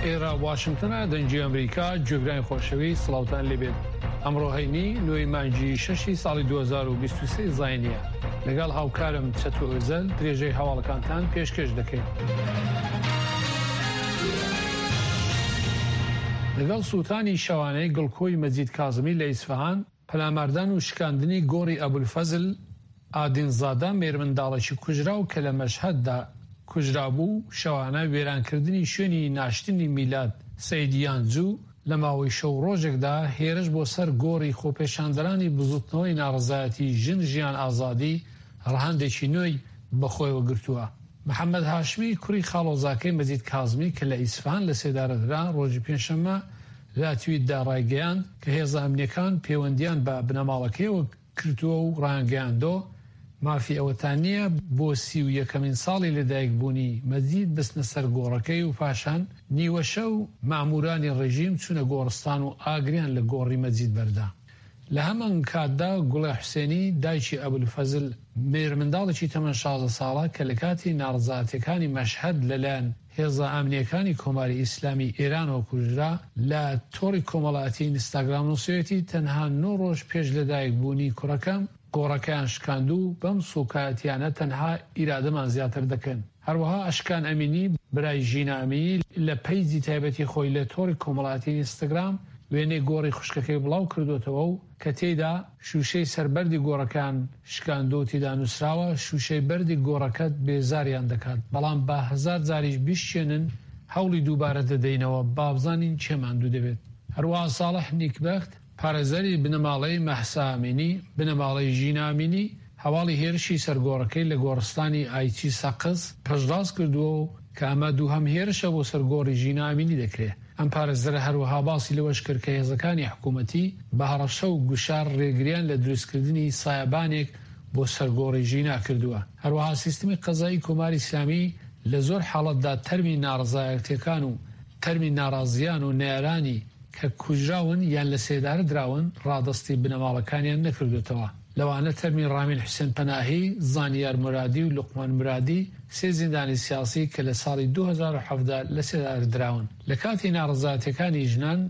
ئێرە واشنگتنە دەنجی ئەمریکا جوێگرانی خۆشەوی سڵاوتان لێبێت. ئەمڕۆ هەینی 9 مانگی 6 ساڵی 2023 زاینیە. لەگەڵ هاوکارم چەتو ئۆزەل درێژەی هەواڵەکانتان پێشکەش دەکەین. لەگەڵ سووتانی شەوانەی گڵکۆی مەجید کازمی لە ئیسفەهان، پەلاماردان و شکاندنی گۆڕی ئەبولفەزل ئادینزادە مێرمنداڵێکی کوژرا و کە لە مەشهەددا کوژرابوو، شەوانە وێرانکردنی شوێنی ناشتنی میلاد سەیدیانجوو لە ماوەی شەو ڕۆژێکدا هێرش بۆ سەر گۆڕی خۆپێشاندەرانی بزوتنەوەی ناڕزایەتی ژن ژیان ئازادی ڕەهەندێکی نوێی بەخۆیەوە گرتووە. محەممەد هاشمی کوڕی خاڵۆزاکەی مەجید کازمی کە لە ئیسفەهان لە سێدارەدرا ڕۆژی پێنجشەممە لە تویتدا ڕایگەیاند کە هێزە ئەمنیەکان پەیوەندیان بە بنەماڵەکەیەوە کردووە و ڕایگەیاندۆ مافی ئەوەتان نییە بۆ 31مین ساڵی لەدایکبوونی مەجید بستنە سەر گۆڕەکەی و پاشان نیوە شەو مامورانی ڕێژیم چوونە گۆڕستان و ئاگریان لە گۆڕی مەجید بەردا. لە هەمان کاتدا گوڵێ حوسێنی دایکی ئەبولفەزل مێرمنداڵێکی تەمەن 16 ساڵە کە لە کاتی ناڕزایەتیەکانی مەشهەد لەلایەن هێزە ئەمنیەکانی کۆماری ئیسلامی ئێرانەوە کوژرا، لە تۆڕی کۆمەڵایەتی ئینستاگرام نووسێتی تەنها 9 ڕۆژ پێش لەدایکبوونی کوڕەکەم گۆڕەکەیان شکاندوو، بەم سوکایەتیانە تەنها ئیرادەمان زیاتر دەکەن. هەروەها ئەشکان ئەمینی برای ژینە ئەمینی لە پەیجی تایبەتی خۆی لە تۆڕی کۆمەڵایەتی ئینستاگرام وێنەی گۆڕی خوشکەکەی بڵاو کردوتەوە و کە تێیدا شوشەی سەربەردی گۆڕەکان شکاندۆ تێدا نووسراوە شوشەی بەردی گۆڕەکەت بێزاریان دەکات، بەڵام با 1000 جاریش بیشتێنن هەوڵی دووبارە دەدەینەوە بابزانین چێماندوو دەبێت. هەروەها ساڵح نیکبەخت پارێزەری بنەماڵەی مەحسا ئەمینی بنەماڵەی ژینە ئەمینی هەواڵی هێرشی سەرگۆڕەکەی لە گۆڕستانی ئایچی سەقز پەشڕاست کردووە و کە ئەمە دووهەم هێرشە بۆ سەرگۆڕی ژینە ئەمینی دەکرێت. ئەم پارێزەرە هەروەها باسی لەوەش کرد کە هێزەکانی حکوومەتی بە هەڕەشە و گوشار ڕێگریان لە دروستکردنی سایبانێک بۆ سەرگۆڕی ژینا کردووە. هەروەها سیستمی قەزایی کۆماری ئیسلامی لە زۆر حاڵەتدا تەرمی ناڕزایەتیەکان و تەرمی ناڕازیان و نێرانی کە کوژراون یان لە سێدارە دراون ڕادستی بنەماڵەکانیان نەکردوێتەوە. لەوانە تەرمی ڕامین حوسێن پەناهی، زانیار مرادی و لوقمان مرادی، سێ زیندانی سیاسی کە لە ساڵی 2017 لە سێدارە دراون. لە کاتی ناڕزایەتیەکانی ژنان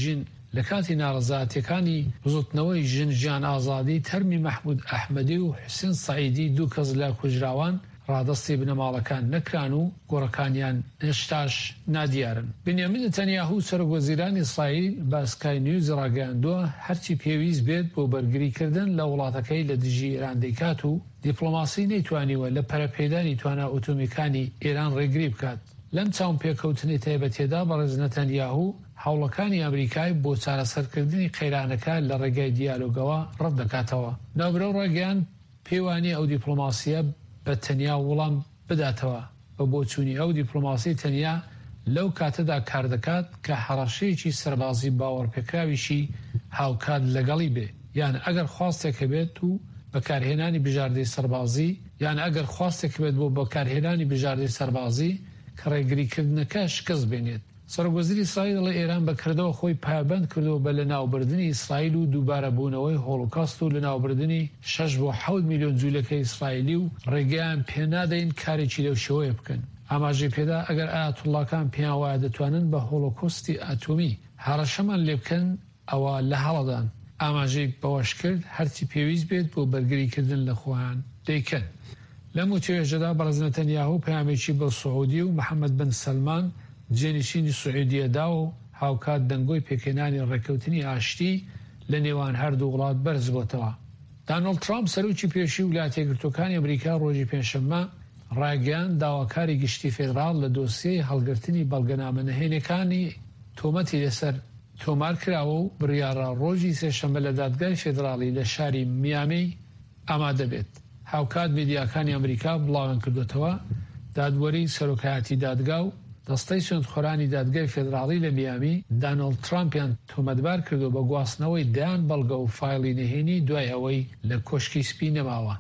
لە کاتی ناڕزایەتیەکانی بزوتنەوەی ژن ژیان ئازادی تەرمی مەحمود ئەحمەدی و حوسێن سەعیدی دوو کەس لە کوژراوان ڕادستی بنەماڵەکان نەکران و گۆڕەکانیان هێشتاش نادیارن. بنیامین نەتەنیاهو سەرۆکوەزیرانی ئیسرائیل بە سکای نیوز ڕاگەیاندووە هەرچی پێویست بێت بۆ بەرگریکردن لە وڵاتەکەی لە دژی ئێران دەیکات و دیپلۆماسی نەیتوانیوە لە پەرەپێدانی توانە ئۆتۆمیکانی ئێران ڕێگری بکات. لەم چاوم پێکەوتنی تایبەتیەدا بەڕێز نەتەنیاهو هەوڵەکانی ئەمریکای بۆ چارەسەرکردنی قەیرانەکە لە ڕێگای دیالۆگەوە ڕەت دەکاتەوە. ناوبرە و ڕێگەیان پێوانی ئەو دیپلۆماسیە بە تەنیا وەڵام بداتەوە بە بۆچوونی ئەو دیپلۆماسی تەنیا لەو کاتەدا کار دەکات کە هەڕەشەیەکی سەربازی باوەڕپێکراویشی هاوکات لەگەڵی بێ، یان ئەگەر خواستێکە بێت و بەکارهێنانی بژاردەی سەربازی، یان ئەگەر خواستێک بێت بۆ بەکارهێنانی بژاردەی سەربازی کە ڕێگریکردنەکە شکست بێنێت. سەرۆکوەزیری ئیسرائیل لە ئێران بەکردەوە خۆی پایبند کردەوە بە لەناوبردنی ئیسرائیل و دووبارە بوونەوەی هۆڵۆکاست و لەناوبردنی 6 بۆ 7 میلیۆن جوولەکەی ئیسرائیلی و ڕێگەیان پێنادەین کارێکی لەو شێوەیە بکەن. ئاماژەی پێدا ئەگەر ئایەتوڵڵاکان پێیان وایە دەتوانن بە هۆڵۆکۆستی ئاتۆمی هەڕەشەمان لێ بکەن ئەوە لە هەڵەدان. ئاماژەی بەوەش کرد هەرچی پێویست بێت بۆ بەرگریکردن لە خۆیان دەیکەن. لەم توێژەدا بەڕێز نەتەنیاهو پەیامێکی بە سعودی و محەممەد بن سەلمان جێنشینی سعودیەدا و هاوکات دەنگۆی پێکێنانی ڕێکەوتنی ئاشتی لە نێوان هەردوو وڵات بەرز بۆتەوە. دانەڵد ترامپ سەرۆکی پێشی ویلایەتە یەکگرتووەکانی ئەمریکا ڕۆژی پێنجشەممە ڕایگەیاند داواکاری گشتی فێدراڵ لە دۆسیەی هەڵگرتنی بەڵگەنامە نهێنیەکانی تۆمەتی لەسەر تۆمار کراوە و بڕیارە ڕۆژی سێشەممە لە دادگای فێدراڵی لە شاری میامی ئامادە بێت. هاوکات میدیاکانی ئەمریکا بڵاویان کردوتەوە دادوەری سەرۆکایەتی دادگا و دەستەی سوێندخۆرانی دادگای فێدراڵی لە میامی دانەڵد ترامپیان تۆمەتبار کردو بە گواستنەوەی دەیان بەڵگە و فایلی نهێنی دوای ئەوەی لە کۆشکی سپی نەماوە.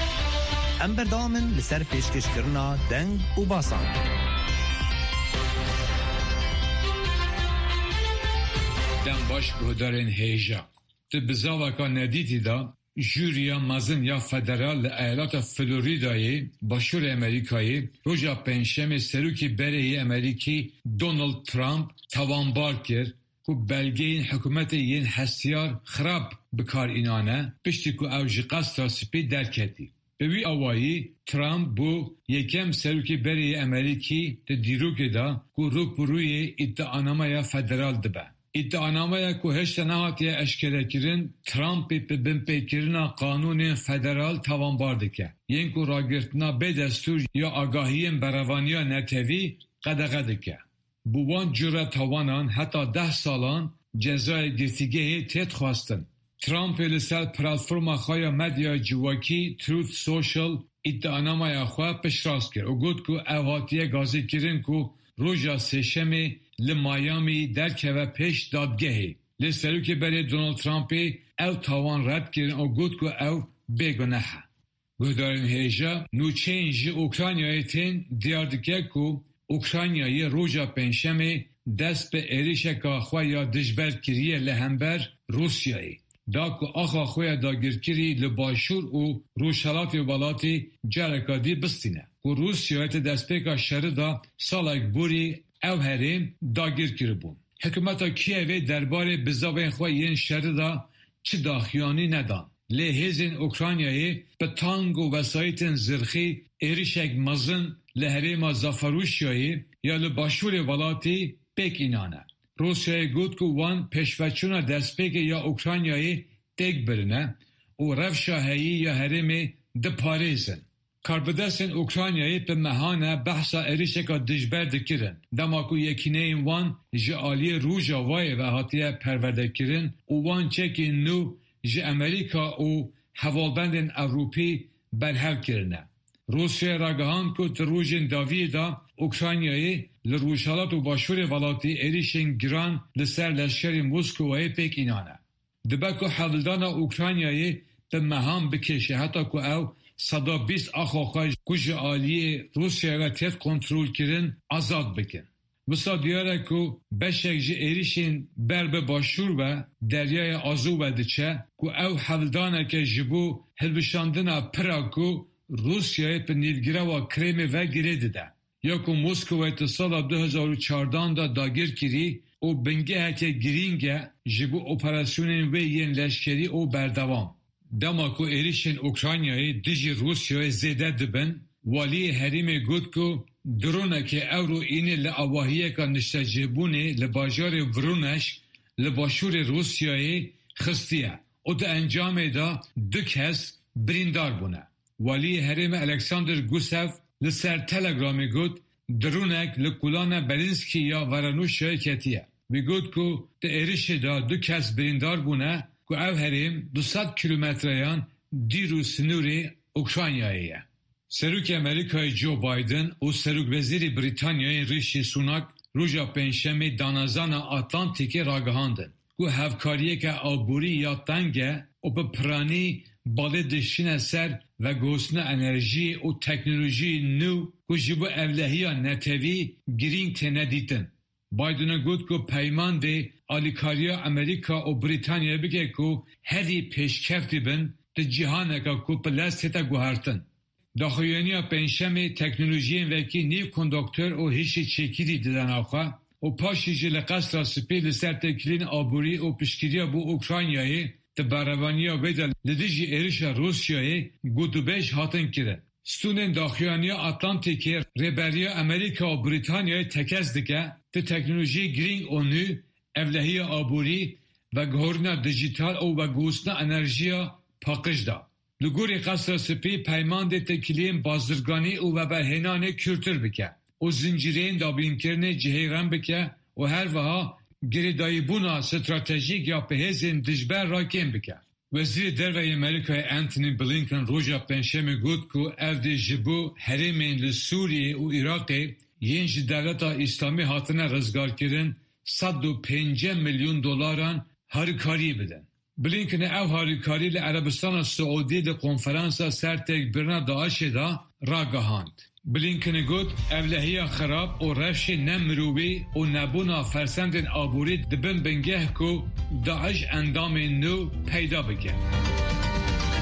ئەم بەردەوامن لەسەر پێشکەشکردنا دەنگ و باسان. دەنگ باش بۆدارێن هێژە. Tu bi zavaka nedîtî da جوریا مزن یا فدرال ایالات فلوریدای باشور امریکایی روژا پنجشنبه سروکی بره امریکی دونالد ترامپ توانبار کرد که بلگه این حکومت این هستیار خراب بکار اینانه پشتی که اوج قصد سپی درکتی. به وی آوایی ترامپ بو یکم سروکی بره امریکی ده دیروگه دا که روی ادعانامه یا فدرال دبه. ادعانامه که هشت نهاتی اشکره کرن ترامپ به بنپیکرنا قانون فدرال توانبارده که این که راگرتنا به دستور یا آگاهی بروانیا نتوی قدقده که بوان جره توانان حتی 10 سالان جزای گرتیگه تید خواستن. ترامپ لسر پلتفرم خواه مدیا جواکی تروت سوشل ادعانامه خواه پشراست کرد و گفت که اوهاتیه گازی کرن که روژا سهشنبه لمایامی درکه و پیش دادگهی لسرو که برای دونالد ترامپی او تاوان رد کردن و گفت که او بگناه. گهدارین هیجا نوچه اینجی اوکرانیای تین دیاردکه که اوکرانیای روژا پنجشنبه دست به ایریشکا خواه یا دجبر کریه لهمبر روسیایی دا که آخوا خواه داگیرکری لباشور و روشالاتی و بالاتی جرکادی بستینه که روسیای دست پیکا شرده سالک بوری او هریم داگیر کری بون. حکومتا کیوی درباره بزاوین خواه این شرده چه داخیانی ندان. لحیزین اوکرانیایی به تانگ و وسایت زرخی ایریشک مزن لحریم زافروشیایی یا لباشور والاتی پیک اینانه. روسیای گود که وان پیشوچونا دست پیک یا اوکرانیایی تک برنه و رفشاهایی یا حریم ده پاریزن. کاربدستن اوکرانیایی به مهانه بحثا ایریشکا دجبر دکرن. دماکو یکینه این وان جعالی روژا وای و حاتیه پرورده کرن و وان چکی نو جه امریکا و حوالبندن اروپی برحل کرنه. روسیه راگهان که تروژن داوی دا اوکرانیایی لروشالات و باشور والاتی ایریشن گران لسر لشکر موسکوهای پیک اینانه. دبکو حولدان اوکرانیایی به مهام بکشه حتی که او 120 آخوخای کج آلی روسیه و تیف کنترول کرن آزاد بکن. بسا دیاره که بشک جه ایریشن بر به باشور و دریای آزو و دچه که او حولدانه که جبو هلبشاندن پراکو روسیه به نیلگیره و کریم و گیره ده. یا که موسکو تا سال 2014 دا داگیر کری و بنگه که گرینگه جبو اپراسیون و ین لشکری و بردوام. دما که ایریشن اوکرانیای دیجی روسیه زیده دبن والی حریم گود که درونه که او رو اینه لعواهیه که نشتجبونه لباجار ورونش لباشور روسیه خستیه و ده انجام دا 2 کس بریندار بونه. والی حریم الکساندر گوسف لسر تلگرامی گود درونک لکولان بلینسکی یا ورانوش شرکتیه. وی گود که ده ایریش دا 2 کس بریندار بونه که او حریم 200 کیلومتریان دیرو سنوری اوکرانیاییه. سروک امریکای جو بایدن و سروک وزیر بریتانیای ریشی سوناک روژا پنجشنبه دانازان آتلانتیکی راگهاندن که هفکاریه که آبوری یا تنگه و به پرانی باله دشتین سر و گوسنه انرژی و تکنولوژی نو که جبو اولهی نتوی گرینگ تنه دیتن. بایدن گود که پیمان ده آلیکاریا امریکا و بریتانیا بگه که هدی پیشکفتی بن ده جهانه که پلست تا گوهرتن. داخویانی پنجشنبه تکنولوژی وکی نیو کندکتور و هیچی چکیری دیدن آخوا و پاشی جل قصد را سپیل سر تکلین آبوری و پشکیریا بو اوکرانیایی ده بروانیا ویده لدیجی ایریش روسیایی گودوبش هاتن کرد. ستونن داخویانی آتلانتیکی ریبریا امریکا و بریتانیای تکز دکه ده تکنولوژی گرینگ اونو اولهی آبوری و گهورنا دیجیتال و گوسنا انرژیا پاکش دا. لگوری قصر سپی پیمان ده تکلیم بازرگانی و برهنان کورتر بکه و زنجیرین دابین کرنه جهیران بکه و هر وها گریدایی بونا استراتژیک یا پهزین دجبر را کم بکه. وزیر دروی امریکای انتونی بلینکن روژا پنجشنبه گفت که افد جبو حرمین لسوریه و عراقی ینج دولتا اسلامی هاتنه رزگار کردن 105 میلیون دلاران هاریکاری بدن. بلینکن او هاریکاری لعربستان سعودی لکنفرانس سر تکبرنا داعش دا را گهاند. بلینکن گفت اولهی خراب و رفش نمروی و نبونا فرسند آبوری دبن بنگه که داعش اندام نو پیدا بگه.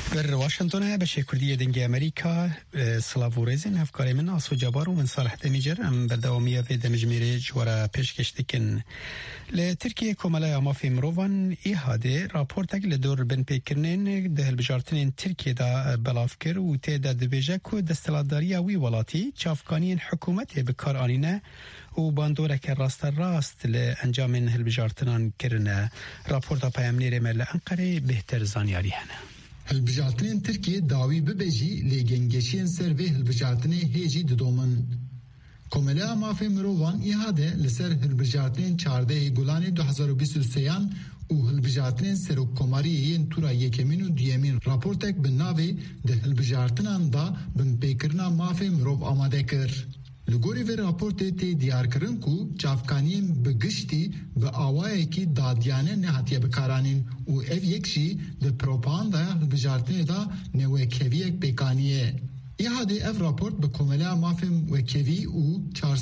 در واشنطن بشه کردی دنگ امریکا سلاوورزین هفکاری من آسو جبار و من صالح دمیجر ام بردوامیه و دمجمیره جوارا پیشکش دکن لترکیه کمالای امافی مروان ایهاده راپورتک لدور بن پیکرنین ده البجارتنین ترکیه دا بلافکر و تیدا دبیجه که دستلاتداری وی ولاتی چافکانین حکومت بکار آنینه و باندورك راست لأنجام هالبجارتنان كرنا رابورتا پیامنیر مل انقره بهتر زانیاری هنه. هالبجارتنین ترکیه داوی ببیجی لگنگشین سر به هالبجارتنی هیجی ددومن. کمله مافی مروان ایهاده لسر هالبجارتنین 14 گولانی 2023 و هالبجارتنین سر کماریین تورا یکمین و دیمین راپورتک بناوی ده هالبجارتنان دا بن پیکرنا مافی مرو آماده کر. لگوری و راپورت تی دیار کرن کو چافکانین بگشتی به آوائه کی دادیانه نهاتیه بکارانین و اف یکشی ده پروپاندایا هلبجارتنه دا نوکویک بکانیه. ایهاده اف راپورت به کمله مافیم وکوی و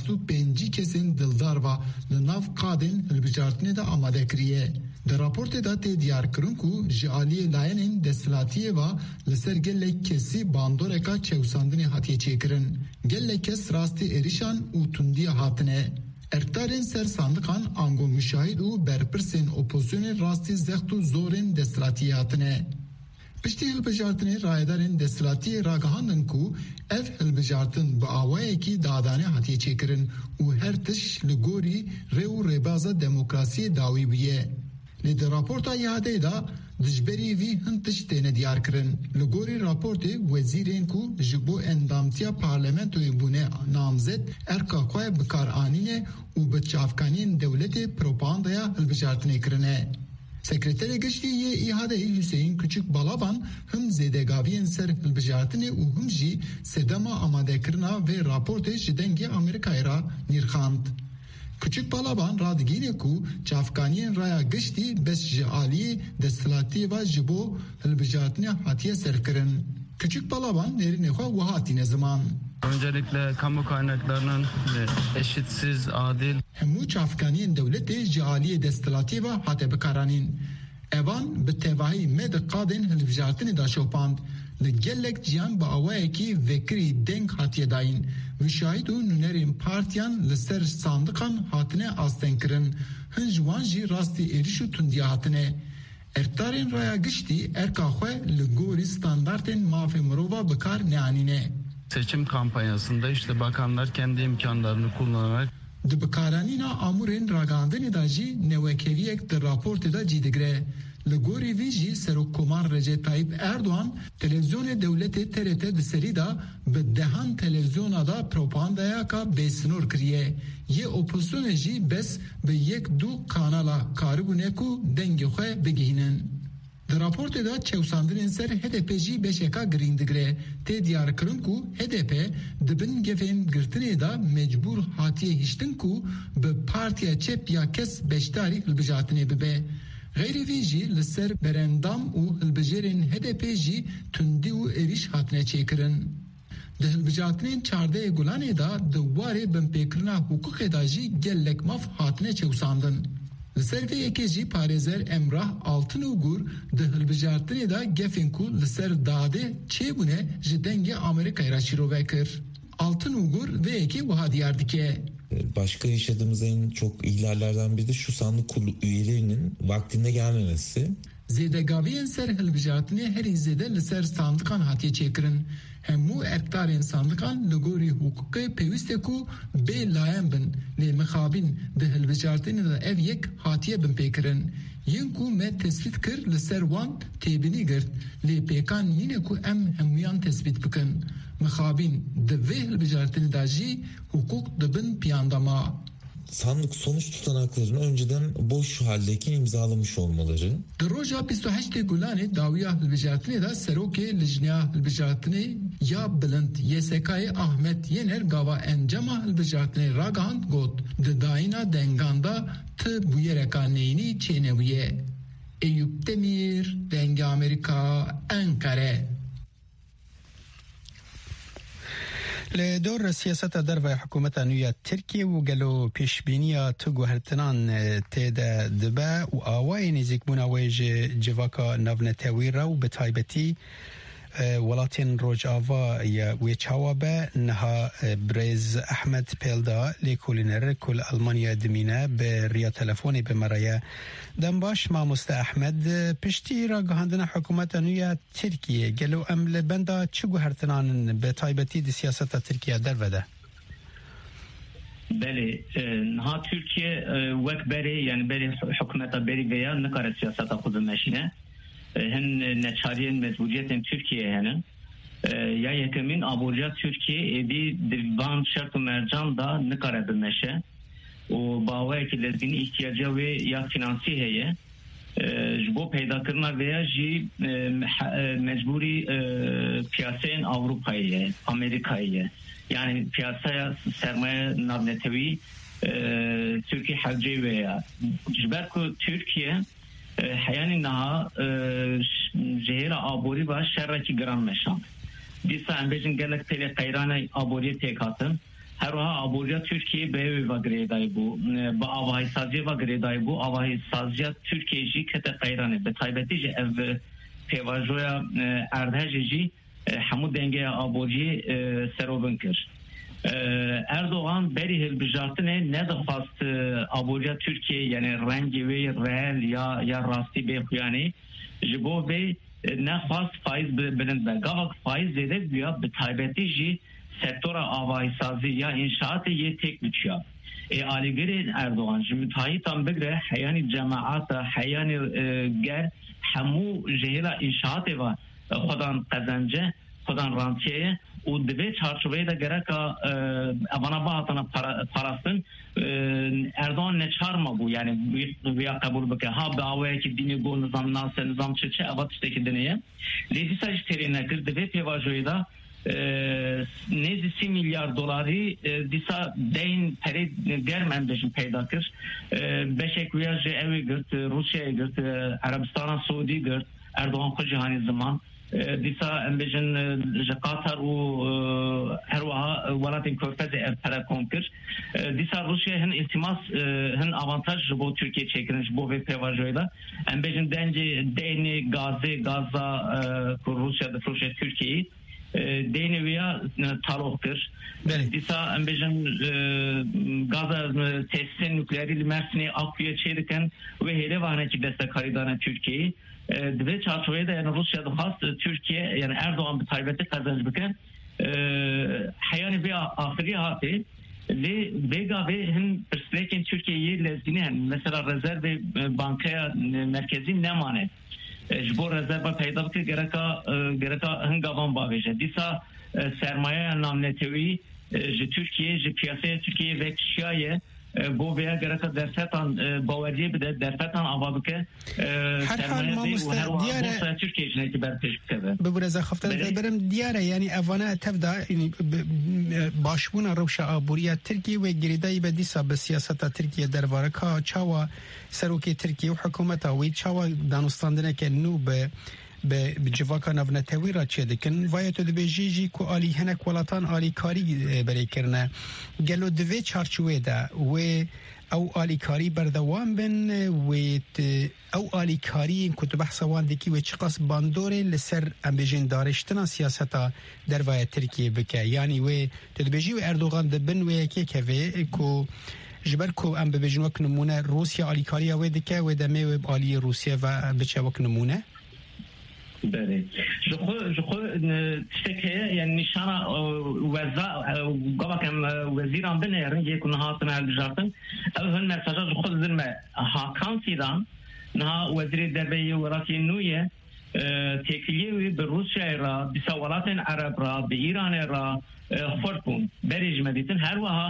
405 کسین دلدار و لناف قادن هلبجارتنه دا آماده کریه. در راپورت دا تی دیار کرن کو جعالی لاینین دستلاتیه و لسر گلک کسی باندورکا چوساندنی هاتیه چه کرن. گلک کس راستی اریشان و تندی هاتنه. ارکتارین سر ساندقان آنگو مشاهد و برپرسین اپوزیون راستی زخت و زورین دستلاتیه هاتنه. پشتی هلبجارتنی رایدارین دستلاتی راگهاندن کو اف هلبجارتن با آوائه کی دادانه هاتیه چه کرن و هر تش لگوری ریو ریبازا دموکراسی داوی بیه. لیدر راپورتا یاده دا دجبری وی هنتش تینه دیار کرن. لگوری راپورت وزیرین کو جبو اندامتیا پارلمنتوی بونه نامزد ارکا خواه بکار آنینه و بچافکانین دولت پروپاندایا هلبجارتنی کرنه. سکرتر گشتی یه ایهاده حسین küçük balaban هم زیدگاوین سر هلبجارتنی و هم جی سدما آماده کرنا و راپورت جدنگی امریکای را نیرخاند. küçük balaban radgine ku çafkaniyên raya giştî bes ji aliyê desthilatî ve ji bo hilbijartinê hatiye serkirin. Küçük balaban nerînê xwe wiha tîne ziman. Öncelikle kamu kaynaklarının eşitsiz, adil. Hemû çafkaniyên devletê ji aliyê desthilatî ve hate bikaranîn. Evan bi tevahî me di qadên hilbijartinê da şopand. Li gelek ciyan bi awayekî vekirî deng hatiye dayîn. Müşahid û nûnerên partiyan li ser sandiqan hatine astenkirin. Hin ji wan jî rastî êriş û tundiya hatine. Erktarên raya giştî erka xwe li gorî standartên mafê mirova bikar neanîne. Seçim kampanyasında işte bakanlar kendi imkanlarını kullanarak di bikaranîna amûrên ragandinê da jî newekeviyek di raportê da cî digire. Li gorî vî jî Serokkomar Recep Tayyip Erdoğan televizyonê dewletê TRT di serî da bi dehan televizyona da propagandaya ka bêsnor kiriye. Yê opozisyonê jî bes bi yek du kanala karibûne ku dengê xwe bigihînin. Di raportê da çewsandinên ser HDP jî beşeka girîn digire. Tê diyar kirin ku HDP di bin gefên girtinê da mecbûr hatiye hiştin ku bi partiya çep ya kes beşdarî hilbijartinê bibe. Gayrî vî jî li ser berendam û hilbijarên HDP jî tundî û êriş hatine çêkirin. Di hilbijartinên çardeyê Gulanê da di warê binpêkirina hukukê da jî gelek maf hatine çewsandin. Li ser vê yekê jî parêzer Emrah Altınûgur di hilbijartinê da gefên ku li ser dadê çêbûne ji dengê Amerîkayê ra şîrove kir. Altınûgur vê yekê wiha diyar dike. Başka yaşadığımız en çok ihlallerden biri de şu sandık kurulu üyelerinin vaktinde gelmemesi. Zêdegaviyên ser hilbijartinê herî zêde li ser sandiqan hatiye çêkirin. Hemû erktarên sandiqan li gorî hukukê pêwîst e ku bê layen bin lê mixabîn di hilbijartinê da ev yek hatiye binpêkirin. Yên ku me tespît kir li ser wan têbînî girt lê pêkan yîne ku em hemûyan tespît bikin. Mixabîn di vê hilbijartinê da jî hukuk dibin piyandama. Sandık sonuç tutanaklarını önceden boş haldeyken imzalamış olmaları. Di roja 28 Gulanê dawiya hilbijartinê da serokê lijniya hilbijartinê ya bilind YSK'yê Ahmet Yener gava encama hilbijartinê ragihand got di dayîna dengan da ti bûyereka neyînî çênebûye. Eyüp Demir, Dengê Amerika, Ankara. لدور سياسة دربة حكومة نوية تركيا وقالوا بيشبينيا تقو هرتنان تيدا دبا وآواي نزيك مناويج جواكا نافنا تاويرا وبتايبتي ولاتين روجافا يا ويتشاوبا نها بريز أحمد بيلدا لكولينر كل ألمانيا دمينا بريا تلفوني بمرايا دنباش مع مستا أحمد بشتي راقهاندنا حكومة نوية تركيا قالوا أم لبندا تشوغو هرتنان بتايبتي دي سياسة تركيا دربدا بله نها تركيا وك بري يعني بري حكومة بري بيا نكار سياسة خود ماشينه هن نشارين مجبورية تركيا هنا يا يكمن أبوريات تركيا دي دبان شرط مرجان دا نكار بمشه وباوي که لازم احتیاجه و یا فینانسی هیه جبو پیدا کرنا ویا جی مجبوری پیاسه اروپاییه امریکاییه یعنی پیاسه سرمایه نابنتوی ترکیه حجی ویا جبر کو ترکیه حیانی نها جهیل آبوری باش شرکی گران مشان دیسا امبیجن گلک تلی قیران آبوری تکاتن هر وها آبوریا ترکیه به وگریدای بو با آواهی سازی وگریدای بو آواهی سازی ترکیه جی کت قیرانه به تایبتی جی او پیواجویا ارده جی همو دنگه آبوری سروبن کر اردوغان بری هلبجارتنه ندخواست آبوریا ترکیه یعنی رنگی وی ریل یا راستی به خویانی جبو به نخواست فایز بلند بگاوک فایز زیده بیا به تایبتی جی sektör avahi sazı ya inşaatı ye tek bütçe. Aligeri Erdoğan cümhuriyeti tam begre hayani cemaata hayani ger hamu jehla inşaatı var. Xudan kazanca xudan rantiye o deve çarşıvaya da gerek avana bahatana parasın Erdoğan ne çarma bu yani veya kabul beke ha davaya ki dini go nizam nasıl nizam çeçe avat işte deneye. Lezisa işterine kır deve pevajoyu da nezi 30 milyar doları disa deyin peri germen beşin peyda kır. Beşek viyajı evi gırt, Rusya'ya gırt, Arabistan'a Suudi gırt, Erdoğan kocihani zaman. Disa embejin Katar u hervaha velatin körfezi ev telekom kır. Disa Rusya hen iltimas hen avantaj bu Türkiye çekilmiş bu ve pevajoyla. Embejin deyni Gaza Rusya'da Türkiye'yi Deyneviya taloktur. Disa embejin Gaza tesisen nükleeri Mersin'i akıya çeyreken ve hele vahneki destek haridana Türkiye'yi ve çarşıvaya da yani Rusya'da has Türkiye yani Erdoğan bir taybeti kazanç bıken hayani bir ahiri hati ve vega ve hem perspektifin Türkiye'yi lezgine mesela rezerv bankaya merkezi ne mane جبور رزرو پیدا بکه گرکا هنگاوان باویجه دیسا سرمایه نامنتوی جه ترکیه جه پیاسه ترکیه و کشیایه بو ویا گرکا درستان باوریه بده درستان آوا بکه سرمایه دی و هر وقت ترکیه جنه که برتش بکه ببرز خفته برم دیاره یعنی اوانه تبدا باشبون روش آبوریه ترکیه و گریدایی به دیسا به سیاست ترکیه درباره که چاوا سروکی ترکیه و حکومت وی چاوا دانستاندنه که نو به جواکا نونتوی را چه دکن وای تو دبیجی کو آلی هنک ولاتان آلی کاری برای کرنه گلو دوی چارچوه ده و او آلی کاری بردوام بن و او آلی کاری کت بحث وان دکی و چقاس باندوره لسر امبیجین دارشتنا سیاستا در وای ترکیه بکه یعنی و تدبیجی و اردوغان دبن و یکی که کو جبر کو ام ببیجن وک نمونه روسیا آلی کاری و دکه و دمه و آلی روسیا و بچه وک نمونه بله جو تشتكي يعني نشانه وزا قبكم وزيران بن رنجي يكون هاتنا الجارتن او هن مساجا جو خود زلمه هاكان سيدان نها وزير الدربيه وراسي نويه تكليه بروسيا را بسوالات عرب را بايران را خورتون بريج مديتن هر وها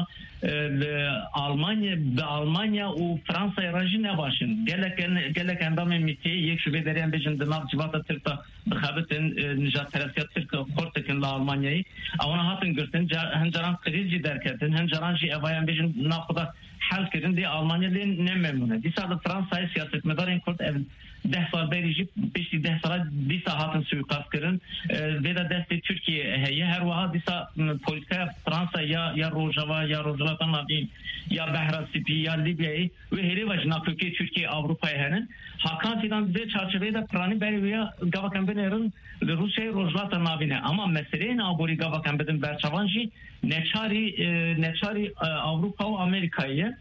Almanya و فرانسا راجي نباشن قالك اندام ميتي يك شو بدريان بيجن دماغ جواتا ترتا بخابتن نجات تراسيات تركا خورتكن لألمانيا اونا هاتن قرتن هنجران قريجي دركتن هنجران جي اوايان بيجن ناخدا حل کردن دی آلمانیا لین نممونه دیسا دا فرانسای سیاستمدارین کرد 10 سال بریجی بیشتر 10 سال دیسا هاتن سویقاست کردن ویدا دست ترکیه هیه هر وقت دیسا پولیتیک فرانسا یا روجاوا یا روجلاتان نبی یا بحراسیپی یا لیبیایی و هری وجنا kökü Türkiye Avrupa'ya henin hakan fidan de çerçevede prani beriya gavakan benerin Rusya Rojlata nabine ama meselenin abori gavakan bedin berçavanji neçari Avrupa ve Amerika'yı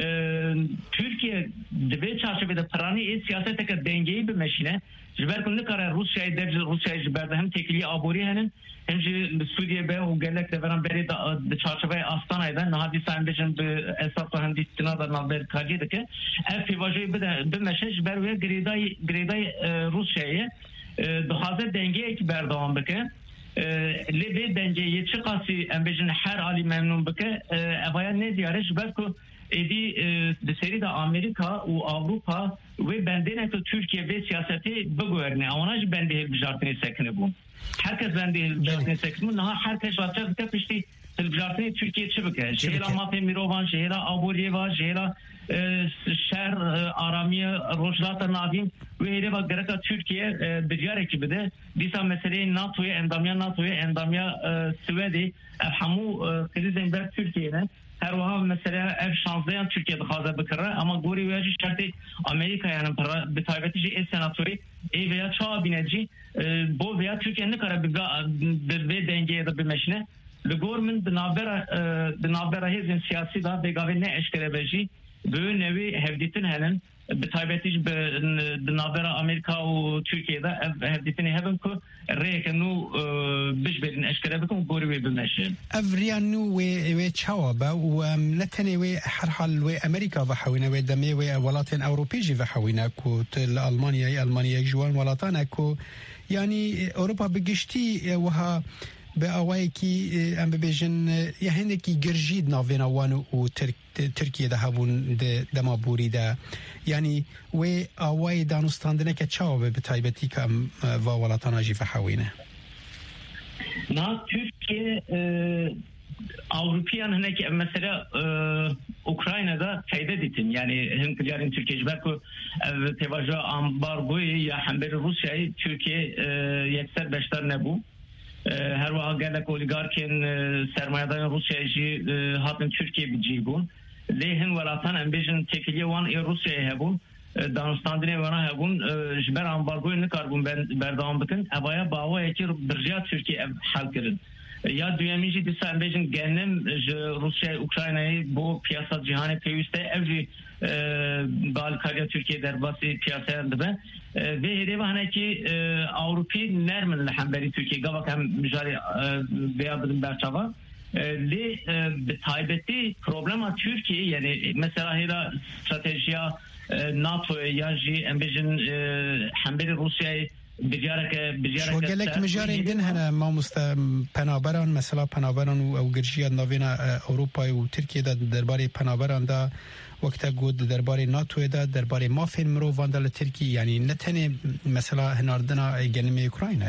Türkiye de çerçevede prani siyasete dengeyi bir meşine Jiberkunlu karar Rusya'yı jiberde hem tekili abori henin hem Suriye be o gelek de veren beri de çerçeve Astana'dan Nahadisa hem beşin esasla hem distina da naber kacıydı ki ev pivajayı bir meşe jiber ve griday Rusya'yı hazır dengeye ki berdavan bike lebe dengeye çıkası hem beşin her ali memnun bike evaya ne diyare jiber ku edi de seri de Amerika ve Avrupa ve bendene ki Türkiye ve siyaseti bu görne ona bende hep jartını sekne bu herkes bende jartını sekne daha herkes varsa bir pişti jartını Türkiye çıbıke şehra mafe mirovan şehra aboriyeva şehra şer aramiya rojlata nabin ve hele bak gereka Türkiye bir yer ekibi de disa meseleyi NATO'ya endamya Svedi hamu krizin ber Türkiye'den her vaha mesela ev şanslayan Türkiye'de hazır bıkırır ama gori veya şartı Amerika yani bir taybetici senatörü veya çoğu bineci bu veya Türkiye'nin kadar bir dengeye de bir meşine Ligormin binabera hezin siyasi da begave ne eşkerebeci böyle nevi hevditin helen bir taybetici binabera Amerika ve Türkiye'de hevditini hevin ku reyekenu bijberin eşkerebekum gori ve bir meşin افريانو و تشاوبا ونتني و حرحل و امريكا وحوينا و دمي و ولاتن اوروبيجي وحوينا كو المانيا جوان ولاتانا كو يعني اوروبا بگشتي وها بأوايكي ام ببيجن يهندكي جرجيد نافينا وانو و تركيا ده هبون دما بوري ده يعني و اواي دانستاندنه که تشاوبا بتايبتي كم ولاتانا جي وحوينا Na Türkiye Avrupiyan hani mesela Ukrayna'da feyde ditin yani hem ticaretin Türkiye belki tevaja ambargoyu ya hem beri Rusya'yı Türkiye yekser beşler ne bu her vaha gelek oligarkin sermayeden Rusya'yı hatın Türkiye bir bu lehin velatan embejin tekiliye wan Rusya'ya hebun Danstandine vana hebun jiber ambargoyu ne karbon berdavam bakın evaya bağwa ekir birja Türkiye hal kirin ya dünyaminci disa embejin genim Rusya Ukrayna'yı bu piyasa cihane peyviste evci Balkarya Türkiye derbası piyasaya be ve hedeve hani ki Avrupi nermin lehemberi Türkiye gavak hem mücari beyabedin berçava li taybeti problema Türkiye yani mesela hera stratejiya NATO'ya ya jî embejin hemberi Rusya'yı شو قالك مجاري عندنا هنا ماموستا پنابران مثلا پنابران او گرجیا نوینا اروپا و ترکیه دا درباره پنابران دا وقتا گود درباره ناتو دا درباره مافین مرو واندال ترکیه یعنی نتنه مثلا هناردنا گنم اوکراین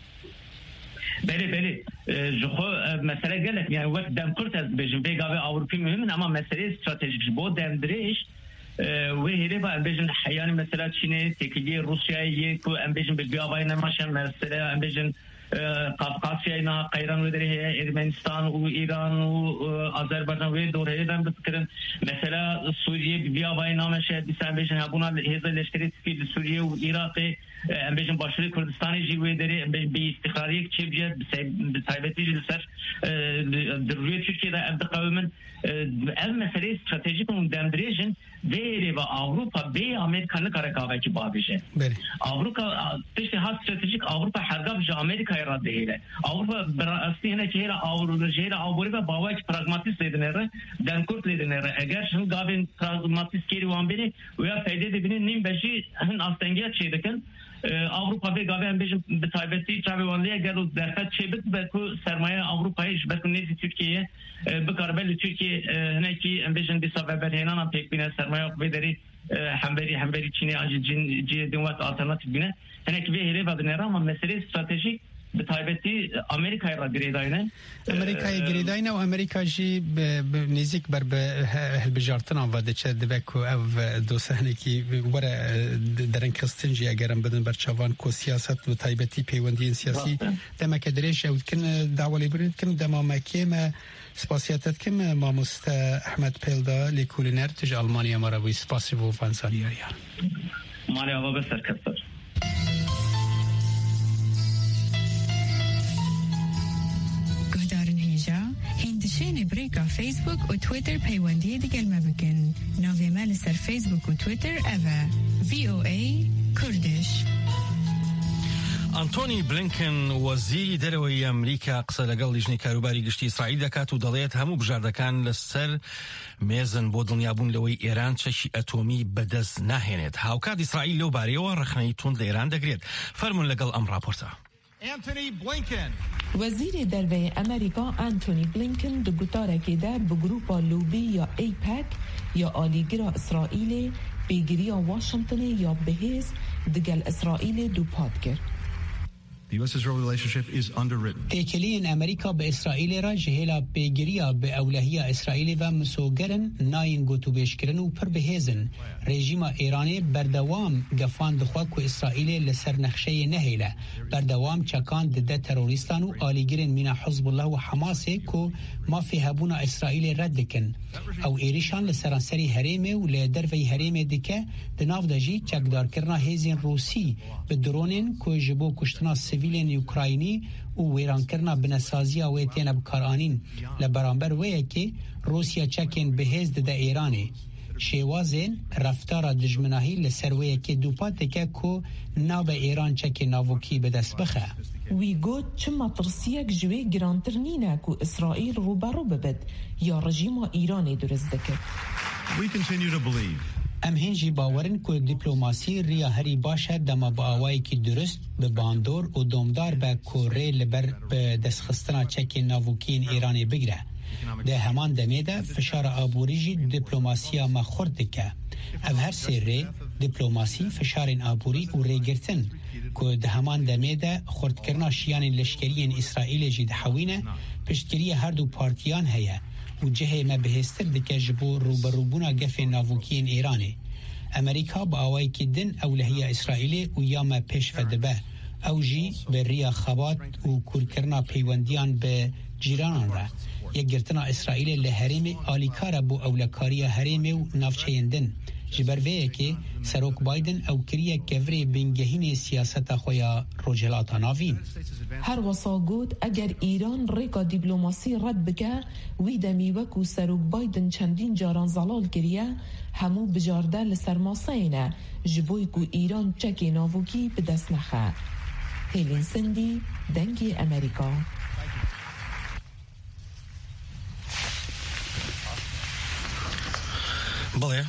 بله جخو مسئله قالك يعني وقت دم كرت از بجن بيغاوي اوروبي مهم ama mesele stratejik bu demdiriş ve hele ba embejin hayani mesela Çin'e tekiliye Rusya'yı ku embejin bir biavayna maşan mesela embejin Kafkasya'yla Kayran ve Ermenistan, İran, Azerbaycan ve Doğru'dan bitirin. Mesela Suriye bir biavayna maşan embejin buna hezleştirdi ki Suriye ve Irak'ı embejin başarı Kürdistan'ı civederi embejin bir istikrariyet çevciye taybetici ser Dürüye Türkiye'de evde kavmin ev mesele stratejik onun demdirejin ve Avrupa ve Amerika'nın karakavaki babişe. Avrupa işte has stratejik Avrupa hergabca Amerika'ya raddeyle. Avrupa aslında kera Avrupa bavaki pragmatist edinere, denkurt edinere. Eğer şimdi gavin pragmatist keri vambeni veya feyde de binin nimbeşi hın astengiye çeydekin Avrupa ve gavin bejim betaybeti çabevanlıya gelu derfet çebit beku sermaye Avrupa'ya beku nezi Türkiye'ye بکاربل ترکیه هنکی امبیشن دیسا ببرهنان پک بینه سرمایه بدری همبری چینی آنجی جن دنوات آلترناتیف بینه هنکی به هری بدنه را ama mesele stratejik بتایبەتی ئەمریکای ڕەگرێداینە ئەمریکای گرێداینە و ئەمریکاژی نزیک بەر بە هەلبژارتنان و دەچێت دەبێت و ئەو دۆسەهنێکی وەرە دەرەنکەستنجی ئەگەرم بدن بەرچاوان کۆ سیاست و تایبەتی پەیوەندیین سیاسی دەمەکە درێژ ئەوکن داوەڵی برنکن دەمامەکێمە سپاسیاتەتکەم مامۆستا ئەحمەد پێلدا لێکولینەر تژ ئەڵمانیا مەرەبووی سپاسی بۆ فانساریایە ماڵی ئەوە بەسەر کەسەر هندشين بريكا فيسبوك و تويتر بيواندية ديگل ما بكن ناوی مال سر فيسبوك و تويتر أفا VOA كردش. ئەنتۆنی بلینکن وەزیری دەرەوەی ئەمریکا قسە لەگەڵ لیژنەی کاروباری گشتی ئیسرائیل دەکات و دەڵێت هەموو بژاردەکان لەسەر مێزن بۆ دڵنیابوون لەوەی ئێران چەکی ئەتۆمی بەدەست ناهێنێت. هاوکات ئیسرائیل لەو بارەیەوە ڕخنەی توند لە ئێران دەگرێت. فەرمون لەگەڵ ئەم راپۆرتە. وزیر دروی امریکا آنتونی بلینکن دو گوتارکی در به گروپا لوبی یا ایپک یا آلیگرا اسرائیل بگیریا واشنطن یا بهیز دگل اسرائیل دو پاد کرد. The U.S.-Israel relationship is underwritten. تێکەلین ئەمریکا بە ئیسرائیل را ژهێلا پێگیریە بە ئەولەهیە ئیسرائیل و مسۆگەرن ناین گوتوبێشکردن و پڕ بەهێزن ڕێژیمە ئێرانێ بەردەوام گەفان دخوا کو ئیسرائیل لەسەر نەخشەیە نەهێلە بەردەوام چەکان ددە تەرۆریستان و ئالیگرن مینە حزب الله و حەماسێ کو مافی هەبوونە ئیسرائیل ڕەت دکن ئەو ئێریشان لە سەرانسەری هەرێمێ و لە دەرڤەی هەرێمێ دکە دناو دەژی چەکدارکردنا هێزین رووسی بە درۆنên ku ji bo kuştina sivîlên Ukraynî û wêrankirina binêsaziya wê têne bikaranîn li beramber wêyekê Rûsya çekên bihêz dide Îranê. Şêwazên reftara dijminahî li ser wêyekê dûpateke ku nabe Îran çekê navokî bi dest bixe. Wî got çima tirsiyek ji wê girantir nîne ku İsraîl rûberû bibit ya rejîma Îranê durist dikir. We continue to believe ام هنجی باورن که دیپلماسی ریا هری باشه دما با آوایی که درست به باندور و دومدار به کوره لبر به دستخستنا چک ناوکین ایرانی بگره. ده همان دمیده فشار آبوریجی دیپلماسیا ما خورد که. او هر سری دیپلماسی فشار آبوری و ریگرتن که ده همان دمیده خورد کرنا شیان لشکریین اسرائیل جید حوینه پشتگیری هر دو پارتیان هیا. و جهه ما بهستر دکه جبو روبروبونا گف ناوکین ایرانی. امریکا با آوائی که دن اولهی اسرائیلی و یا ما پیش فدبه او جی به ریا خبات و کورکرنا پیوندیان به جیرانان را یک گرتنا اسرائیل لحریم آلیکار بو اولکاری حریم و نافچهیندن جبرویه که سروک بایدن او کریه کفری بنگهین سیاست خویا روجلاتا ناوین. هر وصا گود اگر ایران ریکا دیپلوماسی رد بکه وی دمی وکو سروک بایدن چندین جاران زلال کریه همو بجارده لسرماسه اینه جبوی کو ایران چکی ناوکی به دست نخه. هیلین سندی دنگی امریکا. بله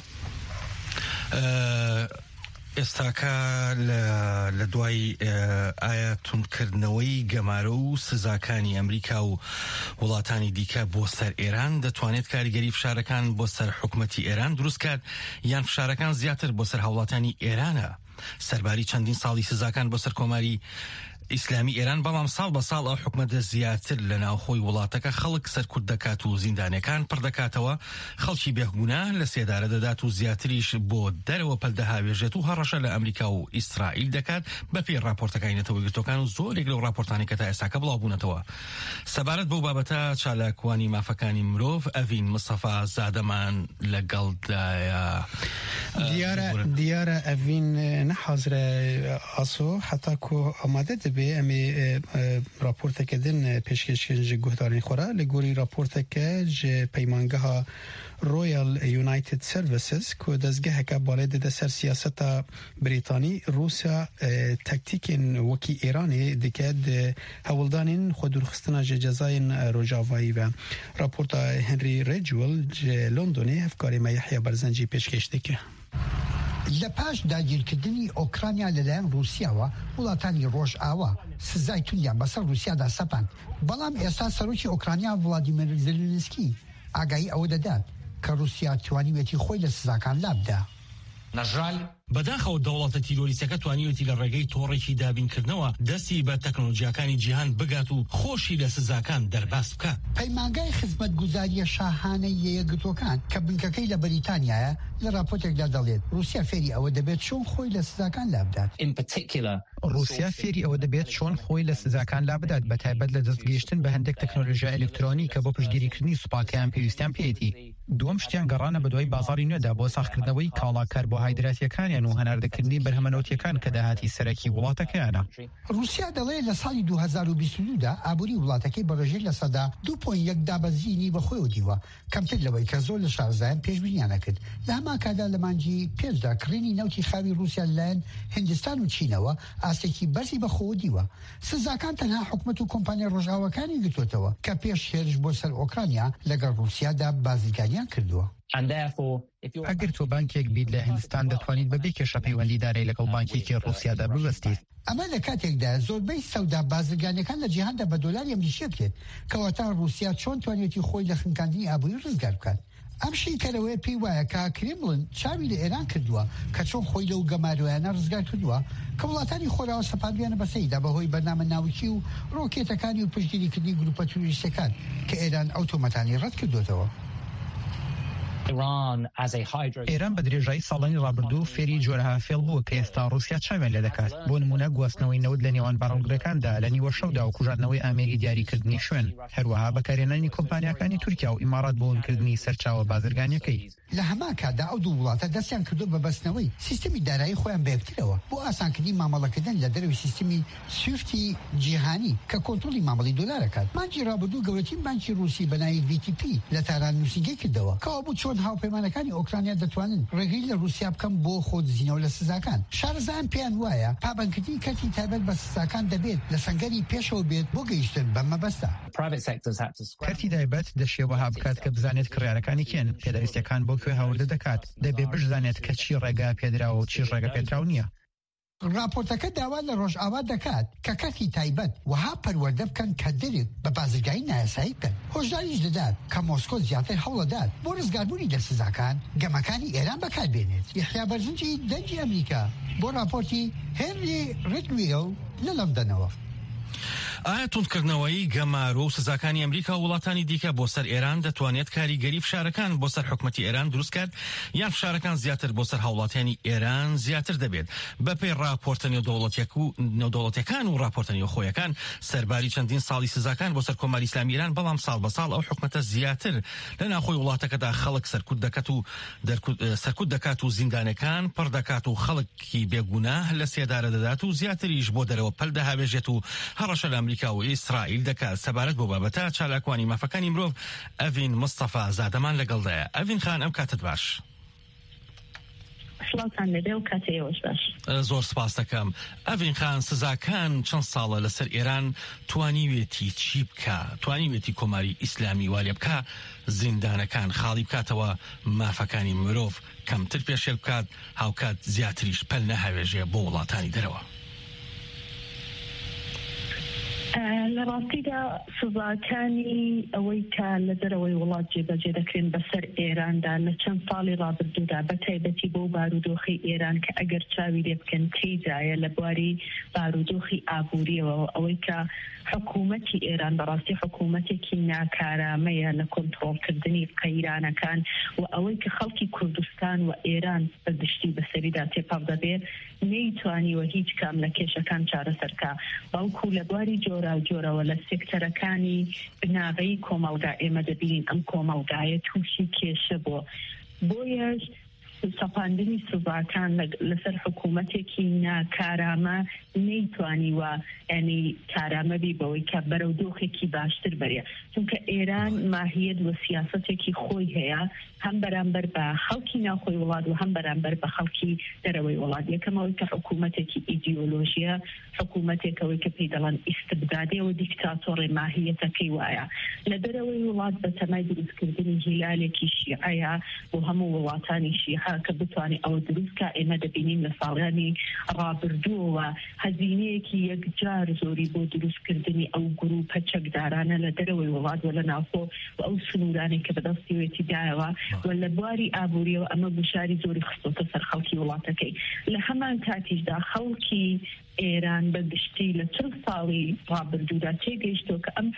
ئێستاکە لە دوای ئایا توندکردنەوەی گەمارە و سزاکانی ئەمریکا و وڵاتانی دیکە بۆ سەر ئێران دەتوانێت کاریگەری فشارەکان بۆ سەر حکومەتی ئێران دروست کات یان فشارەکان زیاتر بۆ سەر هاوڵاتانی ئێرانە سەرباری چەندین ساڵی سزاکان بۆ سەر کۆماری ئیسلامی ئێران بەڵام ساڵ بە ساڵ ئەو حکومەتە زیاتر لە ناوخۆی وڵاتەکە خەڵک سەرکورد دەکات و زیندانەکان پڕ دەکاتەوە خەڵکی بێگوناه لە سێدارە دەدات و زیاتریش بۆ دەرەوە پەلدەهاوێژێت و هەڕەشە لە ئەمریکا و ئیسرائیل دەکات بەپێی راپۆرتەکانی نەتەوەی گرتوەکان و زۆرێک لەو راپۆرتانی کە تا ئێستاکە بڵاو بوونەتەوە سەبارەت بەو بابەتە چالاکوانی مافەکانی مرۆڤ ئەڤین مستەفا زادەمان لەگەڵدایە دیارە ئەڤین نەحازرە ئاسۆ حتا کۆ ئامادە به امی راپورتک دن پیشکشی گهداری خورا لگوری راپورتک ج پیمانگاه رویال یونایتد سرویسز که دزگه که بالای دستر سیاست بریتانی روسیا تکتیک وکی ایرانی دکد هولدانین خودروخستنا جزاین روجاوایی و راپورت هنری ریجول ج لندنی افکاری ما یحیی برزنجی پیشکش دکه لپاش داگیرکردنی اوکراینیا لەلایەن رووسیاوە وڵاتانی ڕۆژئاوا سزای توندیان بەسەر رووسیادا سەپاند بەڵام ئێستا سەرۆکی ئۆکرانیا ڤڵادیمیر زێلێنسکی ئاگایی ئەوە دەدات کە رووسیا توانیوێتی خۆی لە سزاکان لابدا. На жаль, بەداخەوە دەوڵەتە تیرۆریستەکە توانیوێتی لە ڕێگەی تۆڕێکی دابینکردنەوە دەستی بە تەکنۆلۆژیاکانی جیهان بگات و خۆشی لە سزاکان دەرباس بکات. پەیمانگای خزمەتگوزاریە شاهانەی یەکگرتوەکان کە بنکەکەی لە بەریتانیایە لە راپۆرتێکدا دەڵێت رووسیا فێری ئەوە دەبێت چۆن خۆی لە سزاکان لابدات. رووسیا فێری ئەوە دەبێت چۆن خۆی لە سزاکان لابدات بەتایبەت لە دەستگەیشتن بە هەندێک تەکنۆلۆژیا ئەلکترۆنی کە بۆ پشتگیریکردنی سوپاکەیان پێویستیان پێیەتی. دووەم شتیان گەڕانە بە دوای بازاڕی نوێدا بۆ ساختکردنەوەی کاڵا کاربۆهایدراتیەکانیان و هەناردەکردنی بەرهەمەنەوتیەکان کە داهاتی سەرەکی وڵاتەکەیانە. رووسیا دەڵێت لە ساڵی 2022دا ئابووری وڵاتەکەی بەڕێژەی لە سەدا 2.1 دابەزینی بەخۆی دیوە کەمتر لەوەی کە زۆر لە شارزایان پێشبینیانە کرد. لە هەمان کادا لە مانجی پێشدا کڕینی نەوتی خاوی رووسیا لەلایەن هندستان و چینەوە ئاستێکی بەرزی بەخۆ دیوە. سزاکان تەنها حکومەت و کۆمپانیا ڕۆژاوەکانی گرتوتەوە کە پێش هێرش بۆ سەر ئۆکرانیا لەگەڵ رووسیادا بازرگانیان کردووە. ئەگەر تۆ بانکێک بیت لە هندستان دەتوانیت بەبێ کێشە پەیوەندیدارەی لەگەڵ بانکێکی رووسیادا ببەستیت. ئەمە لە کاتێکدا زۆربەی سەودا بازرگانیەکان لە جیهاندا بە دۆلاری ئەمریکی بکرێت کەواتە رووسیا چۆن توانێتی خۆی لە خنکاندنی ئابووری ڕزگار بکات. ئەم شیکەرەوەی پێی وایە کە کرێمڵن چاوی لە ئێران کردووە کە چۆن خۆی لەو گەماروایانە ڕزگار کردووە کە وڵاتانی خۆراوە سەپاندویانە بەسەریدا بەهۆی بەرنامە ناوکی و ڕۆکێتەکانی و پشتگیریکردنی گروپە توریستەکان کە ئێران ئەوتۆمەتانی ڕەت کردوتەوە. ئێران بە درێژایی ساڵانی ڕابردوو فێری جۆرەها فێڵ بووە کە ئێستا رووسیا چاوێن لێ دەکات. بۆ نمونە گواستنەوەی نەوت لە نێوان بەڕەوەگرەکاندا لە نیوە شەودا و کوژاردنەوەی ئامێری دیاریکردنی شوێن، هەروەها بەکارهێنانی کۆمپانیاکانی تورکیا و ئیمارات بۆ ونکردنی سەرچاوە بازرگانیەکەی. لە هەمان کادا ئەو دوو وڵاتە دەستیان کردو بە بەستنەوەی سیستمی دارایی خۆیان بەیەکترەوە بۆ ئاسانکردنی مامەڵەکردن لە دەروی سیستمی سویفتی جیهانی کە کۆنتڕۆلی مامەڵی دۆلارەکات. مانجی ڕابردوو گەورەترین بانکی رووسی بەناوی VTP لە تاران نووسینگەی کردەوە کەەوە بوو چۆن هاوپەیمانەکانی ئۆکرانیا دەتوانن ڕێگەی لە رووسیا بکەم بۆ خۆدزینەوە لە سزاکان. شارەزایان پێیان وایە پابندکردنی کەرتی تایبەت بە سزاکان دەبێت لە سەنگەری پێشەوە بێت بۆ گەیشتن بە مەبەستە. کەرتی تایبەت دەشێوەها بکات کە بزانێت کڕیارەکانی کێن، پێدەویستەکان بۆ کوێ هەوردە دەکات، دەبێ بزانێت کە چی ڕێگا پێدراوە و چی ڕێگە پێدراو نییە. راپۆرتەکە داوا لە ڕۆژئاوا دەکات کە کەرتی تایبەت وها پەروەردە بکەن کە دەرێت بە بازرگایی نایاسایی بکەن. هۆشداریش دەدات کە مۆسکۆ زیاتر هەوڵەدات بۆ ڕزگاربوونی لە سزاکان گەمەکانی ئێران بەکاربێنێت. یحیا بەرزنجی دەنگی ئەمریکا بۆ راپۆرتی هێنری ڕیدویل لە لەندەنەوە. ئایا توندکردنەوەی گەمارۆ و سزاکانی ئەمریکا و وڵاتانی دیکە بۆ سەر ئێران دەتوانێت کاریگەری فشارەکان بۆ سەر حکومەتی ئێران دروست کرد یان فشارەکان زیاتر بۆ سەر هاوڵاتیانی ئێران زیاتر دەبێت؟ بەپێی راپۆرتە نێودەوڵەتیەکان و راپۆرتە نێوخۆیەکان سەرباری چەندین ساڵی سزاکان بۆ سەر کۆماری ئیسلامی ئێران، بەڵام ساڵ بە ساڵ ئەو حکومەتە زیاتر لە ناخۆی وڵاتەکەدا خەڵک سەرکوت دەکات و زیندانەکان پڕ دەکات و خەڵکی بێگوناه لە سێدارە دەدات و زیاتریش بۆ دەرەوە پەل دەهاوێژێت و هەڕەشە لە ئەمریکا و ئیسرائیل دەکات. سەبارەت بۆ بابەتە چالاکوانی مافەکانی مرۆڤ ئەڤین مستەفا زادەمان لەگەڵدایە. ئەڤین خان، ئەم کاتت باش. سڵاتان لەبێ و کاتەیەوەش باش. زۆر سپاس دەکەم. ئەڤین خان، سزاکان چەند ساڵە لەسەر ئێران توانیوێتی چی بکە؟ توانیوێتی کۆماری ئیسلامی وارێ بکە زیندانەکان خاڵی بکاتەوە، مافەکانی مرۆڤ کەمتر پێشێل بکات، هاوکات زیاتریش پەل نەهاوێژێ بۆ وڵاتانی دەرەوە؟ لە ڕاستیدا سزاکانی ئەوەی کە لە دەرەوەی وڵات جێبەجێ دەکرێن بەسەر ئێراندا لە چەند ساڵی ڕابردوودا بە تایبەتی بۆ بارودۆخی ئێران کە ئەگەر چاوی لێ بکەن تێیدایە لە بواری بارودۆخی ئابووریەوە، ئەوەی کە حکوومەتی ئێران بەڕاستی حکوومەتێکی ناکارامەیە لە کۆنتڕۆڵکردنی قەیرانەکان و ئەوەی کە خەڵکی کوردستان و ئێران بەگشتی بەسەریدا تێپەڕ دەبێت نەیتوانیوە هیچ کام لە کێشەکان چارەسەرکە. بەڵکو لە بواری جۆرەوە لە سێکتەرەکانی بناغەی کۆمەڵگا ئێمە دەبینین ئەم کۆمەڵگایە تووشی کێشە بۆیەش سەپاندنی سزاکان لەسەر حکوومەتێکی ناکارامە نەیتوانیوە ینی کارامەبی بەوەی کە بەرەو دۆخێکی باشتر بەرێ، چونکە ئێران ماهیەت و سیاسەتێکی خۆی هەیە، هەم بەرامبەر بە خەڵکی ناوخۆی وڵات و هەم بەرامبەر بە خەڵکی دەرەوەی وڵات. یەکەمەوەی کە حکوومەتێکی ئیدیۆلۆژیە، حکوومەتێکەوەی کە پێی دەڵێن ئیستبدادیەوە دیکتاتۆڕی ماهیەتەکەی وایە. لە دەرەوەی وڵات بە تەمای دروستکردنی هیلالێکی شیعەیە بۆ هەموو وڵاتانی شیعە کە بتوانێت ئەوە دروستکە ئێمە دەبینین لە ساڵیانی ڕابردووەوە هەزینەیەکی یەکجار زۆری بۆ دروستکردنی ئەو گروپە چەکدارانە لە دەرەوەی وڵات و لە ناوخۆ و ئەو سنوورانێک کە بەدەستیوێتی دایەوە و لە بواری ئابووریەوە ئەمە بشاری زۆری خستۆتە سەر خەڵکی وڵاتەکەی لە هەمان کاتیشدا خەڵکی ئێران بەگشتی لە 40 ساڵی ڕابردوودا تێگەیشتۆ کە ئەم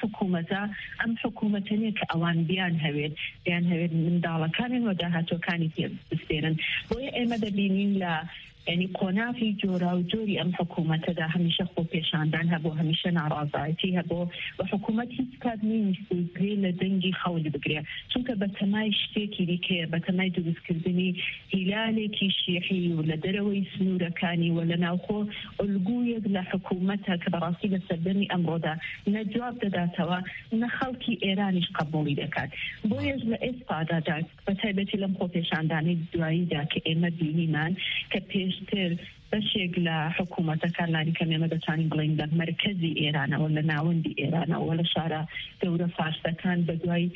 حکوومەتە نیە کە ئەوان بیان هەوێت منداڵەکانیان و داهاتوەکانی پێ بستێرن بۆیە ئێمە دەبینین لە یعنی قۆنافی جۆرا و جۆری ئەم حکوومەتەدا هەمیشە خۆ پێشاندان هەبوو هەمیشە ناڕازایەتی هەبوو و حکوومەت هیچ کات نویستی لە دەنگی خەڵک بگرێ چونکە بەتەمای شتێکی دیکەیە بەتەمای دروستکردنی هیلالێکی شیعی و لە دەرەوەی سنوورەکانی و لە ناوخۆ ئەلگویەک لە حکوومەتە کە بەڕاستی لە سەردەمی ئەمڕۆدا نەجواب دەداتەوە نە خەڵکی ئێرانیش قبوڵی دەکات بۆیەش لە ئێستادا بەتایبەتی لەم خۆ پێشاندانی دواییدا کە ئێمە بینیمان کە پێشتر بەشێک لە حکوومەتەکان لاریکەم ئێمە دەتوانین بڵین لە مەرکەزی ئێرانەوە لە ناوەندی ئێرانەوە لە شارە گەورە فارسەکان بە دوای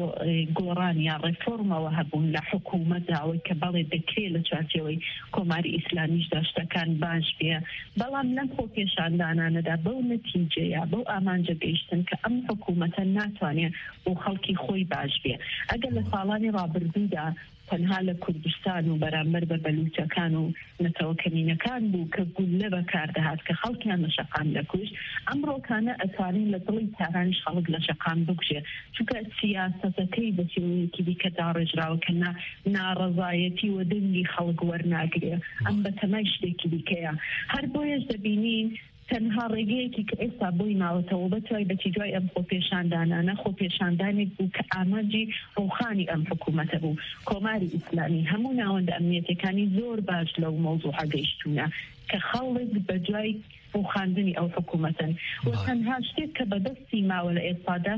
گۆڕان یا ڕێفۆرمەوە هەبوون لە حکوومەتداوەی کە بەڵێ دەکرێت لە چارچێوەی کۆماری ئیسلامیشدا شتەکان باش بێ بەڵام لەم خۆ پێشاندانانەدا بەو نەتیجەیە بەو ئامانجە گەیشتن کە ئەم حکوومەتە ناتوانێت بۆ خەڵکی خۆی باش بێ ئەگەر لە ساڵانی ڕابردوودا تەنها لە کوردستان و بەرامبەر بە بەلوچەکان و نەتەوە کەمینەکان بوو کە گولە بەکاردەهات کە خەڵکیان لە شەقام دەکوش ئەمڕۆکانە ئەتوانین لە دڵی تارانیش خەڵک لە شەقام بکوژێ چونکە سیاسەتەکەی بە شێوەیەکی دیکە داڕێژراوە کە ناڕەزایەتی و دەنگی خەڵک وەرناگرێ ئەم بەتەمای شتێکی دیکەیە هەر بۆیەش دەبینین تەنها ڕێگەیەکی کە ئێستا بۆی ماوەتەوە بەتوای بەتی دوای ئەم خۆپێشاندانانە خۆپێشاندانێک بوو کە ئامانجی ڕوخانی ئەم حکوومەتە بوو کۆماری ئیسلامی هەموو ناوەندە ئەمنیەتەکانی زۆر باش لەو مەوزوعە گەیشتوونە کە خەڵک بە دوای ڕوخاندنی ئەو حکوومەتن و تەنها شتێک کە بەدەستی ماوە لە ئێستادا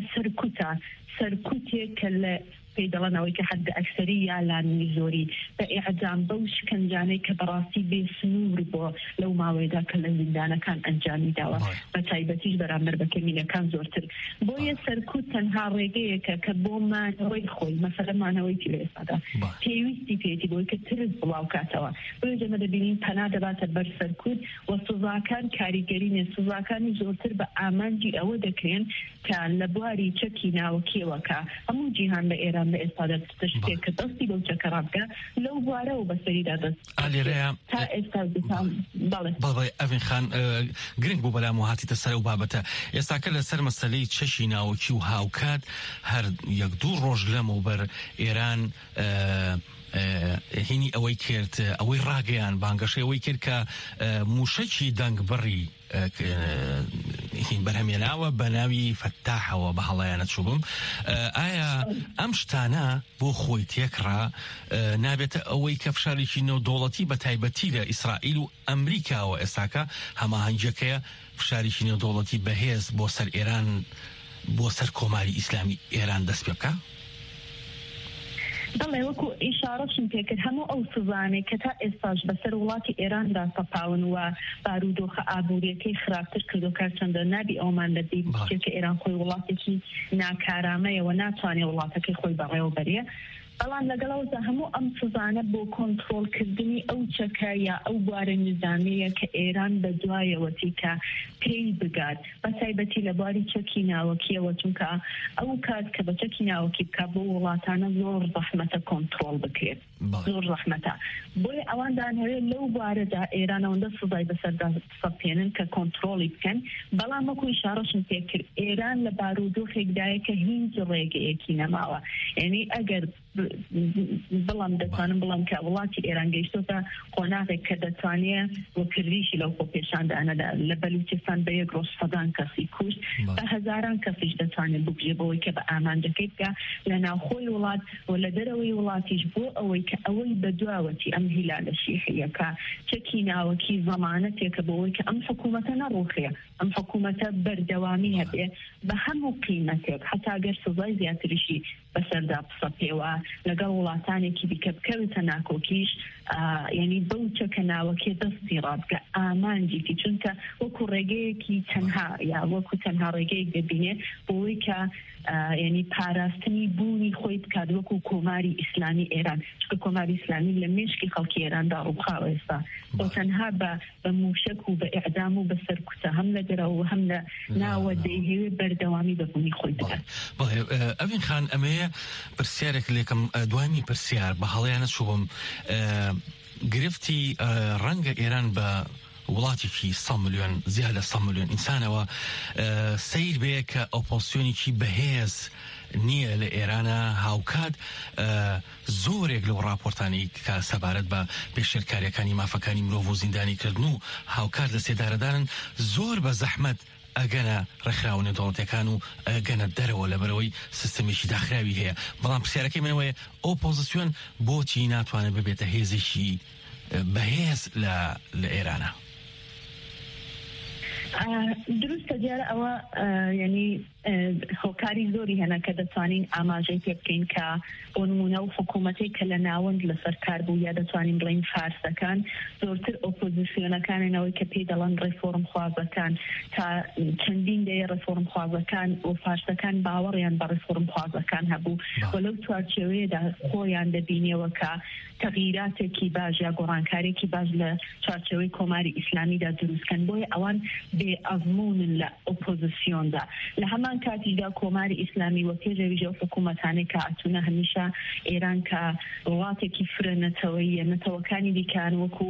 سەرکوتێک کە لە پێی دەڵێنەوەی کە حد ئەکسەری یا لانی زۆری بە ئیعدام بەو شکنجانەی کە بەڕاستی بێ سنوور بۆ لەو ماوەیەدا کە لە زیندانەکان ئەنجامی داوە بە تایبەتیش بەرامبەر بە کەمینەکان زۆرتر بۆیە سەرکوت تەنها ڕێگەیەکە کە بۆ مانەوەی خۆی مەسەلە مانەوەی لە ئێستادا پێویستی پێێتی بۆی کە ترس بڵاو کاتەوە بۆیە ئێمە دەبینین پەنا دەباتە بەر سەرکوت و سزاکان کاریگەرینە سزاکانی زۆرتر بە ئامانجی ئەوە دەکرێن کە لە بواری چەکی ناوەکیەوەکە هەموو جیهان لە ئێران لە ئێستادا تشتێک کە دەستی بەو چەکە ڕابگە لەو بوارەوە بەسەریدا دەست تا ئێستا بەڵێ ئەڤین خان گرنگ بوو بەلام و هاتیتە سەر و بابەتە ئێستاکە لەسەر مەسەلەی چەشی ناوەکی و هاوکات هەر یەک دوو ڕۆژ لەمەوبەر ئێران هینی ئەوەی کرد ئەوەی ڕاگەیان بانگەشەی ئەوەی کرد کە موشەکی دەنگ بڕی هین بەرهەمێناوە بە ناوی فەتاحەوە بە هەڵەیانە چوبم ئایا ئەم شتانە بۆ خۆی تێکڕا نابێتە ئەوەی کە فشارێکی نێودوڵەتی بە تایبەتی لە ئیسرائیل و ئەمریکاوە ئێستاکە هەماهەنگەکەیە فشارێکی نێودوڵەتی بەهێز بۆ سەر ئێران بۆ سەر کۆماری ئیسلامی ئێران دەست پێ بکە؟ بەڵێ وەکو ئیشارەشم پێکرد هەموو ئەو سزانێک کە تا ئێستاش بەسەر وڵاتی ئێراندا سەپاون و بارودۆخە ئابوووریەکەی خراپتر کردو کار چەندە نابی ئەومان لەبی کە ئێران خۆی وڵاتێکی ناکارامەیەوە ناتوانێت وڵاتەکەی خۆی بەڕێوەبەرێ بەڵام لەگەڵەوەدا هەموو ئەم سزانە بۆ کۆنترۆلکردنی ئەو چەکە یا ئەو بوارە نظامیە کە ئێران بە دوایەوەتی کە پێی بگات بە تایبەتی لە بواری چەکی ناوەکیەوە چونکە ئەو کات کە بە چەکی ناوەکی بکە بۆ وڵاتانە زۆر زەحمەتە کۆنترۆل بکرێت زۆر زەحمەتە بۆیە ئەوان دانەوێت لەو بوارەدا ئێرانەوەندە سزای بەسەردا سەپێنن کە کۆنترۆلی بکەن بەڵام وەکو ئیشارەشم پێکرد ئێران لە بارودۆخێکدایە کە هیچ ڕێگەیەکی نەماوە یعنی ئەگەر بەڵام دەتوانم بڵام کە وڵاتی ئێران گەیشتۆتە قۆناغێک کە دەتوانێت وەکردیشی لەو خۆپێشاندانەدا لە بەلوچستان بە یەک ڕۆژ سەدان کەسی کوشت بە هەزاران کەسیش دەتوانێت بکوژێ بەوەی کە بە ئامانجەکەی بکە لە ناوخۆی وڵات و لە دەرەوەی وڵاتیش بۆ ئەوەی کە ئەوەی بەدواوەتی ئەم هیلالە شیعیەکە چەکی ناوەکی زەمانەتێکە بەوەی کە ئەم حکوومەتە نەڕوخێ ئەم حکوومەتە بەردەوامی هەبێ بە هەموو قیمەتێک حتا گەر سزای زیاتریشی بەسەردا بسەپێوە لەگەڵ وڵاتانێکی دیکە بکەوێتە ناکۆکیش ینی بەو چەکە ناوەکێ دەستی ڕابگە ئامانجیتی چونکە وەکو ڕێگەیەکی تەنها یا وەکو تەنها ڕێگەیەک دەبینێ بۆەوەی کە ینی پاراستنی بوونی خۆی بکات وەکو کۆماری ئیسلامی ئێران چکە کۆماری ئیسلامی لە مێشکی خەڵکی ئێراندا ڕووخاوە ئێستا بۆ تەنها بە موشک و بە ئیعدام و بە سەرکوتە هەم لە دەرەوە هەم لە ناوە دەیهێوێ بەردەوامی بەبوونی خۆی بکات. ئەڤین خان ئەمەیە پرسیارێک لێکم دوانی پرسیار بە هەڵەیانە چووبم گرفتی ڕەنگە ئێران بە وڵاتێکی 100 ملیۆن زیاد لە 100 ملیۆن ئینسانەوە سیر بێ کە ئۆپۆزیسیۆنێکی بەهێز نییە لە ئێرانە هاوکات زۆرێک لەو راپۆرتانی کە سەبارەت بە پێشێرکاریەکانی مافەکانی مرۆڤ و زیندانیکردن و هاوکات لە سێدارەدارن زۆر بە زەحمەت ئەگەنە ڕێکخراونە دەوڵەتەکان و ئەگەنە دەرەوە لە بەرەوەی سیستەمێکی داخراوی هەیە بەڵام پرسیارەکەی منەوەیە ئۆپۆزیسیۆن بۆچی ناتوانێت ببێتە هێزێکی بەهێز لە ئێرانە؟ دروستە دیارە ئەوە ینی هۆکاری زۆری هەنا کە دەتوانین ئاماژەی پێ بکەین کە بۆ نمونە و حکوومەتێک کە لە ناوەند لەسەر کار بوو یا دەتوانین بڵین فارسەکان زۆرتر ئۆپۆزیسیۆنەکانێنەوەی کە پێی دەڵێن ڕێفۆرم خوازەکان تا چەندین دەیە ڕێفۆرم خوازەکان و فارسەکان باوەڕیان بە ڕێفۆرم خوازەکان هەبوو و لەو چوارچێوەیەدا خۆیان دەبینیەوە کە تەغییراتێکی باش یا گۆڕانکارێکی باش لە چوارچێوەی کۆماری ئیسلامیدا دروستکەن بۆیە ئەوان بێ ئەزمونن لە ئۆپۆزیسیۆندا لە هەمان کاتیدا کۆماری ئیسلامی وە پێشەویژە و حکوومەتانێک کە ئەچوونە هەمیشە ئێران کە وڵاتێکی فرە نەتەوەیە نەتەوەکانی دیکان وەکو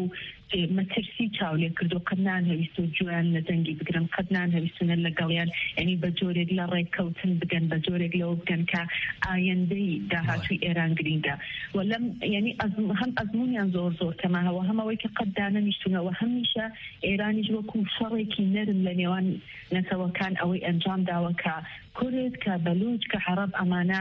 مەترسی چاولێ کردو قەت نانهەویست و گوێیان لە دەنگی بگرن قەت نانهەویستونە لەگەڵیان ینی بە جۆرێک لە ڕێککەوتن بگەن بە جۆرێک لەوە بگەن کە ئایندەی داهاتووی ئێران گرینگە و لەم ینی هەم ئەزمونیان زۆر کەماهەوە هەمەوەی کە قەت دانەنیشتونەوە هەمیشە ئێرانیش وەکو شەڕێکی نەرم لە نێوان نەتەوەکان ئەوەی ئەنجام داوە کە کورد کە بەلوچ کە عەرەب ئەمانە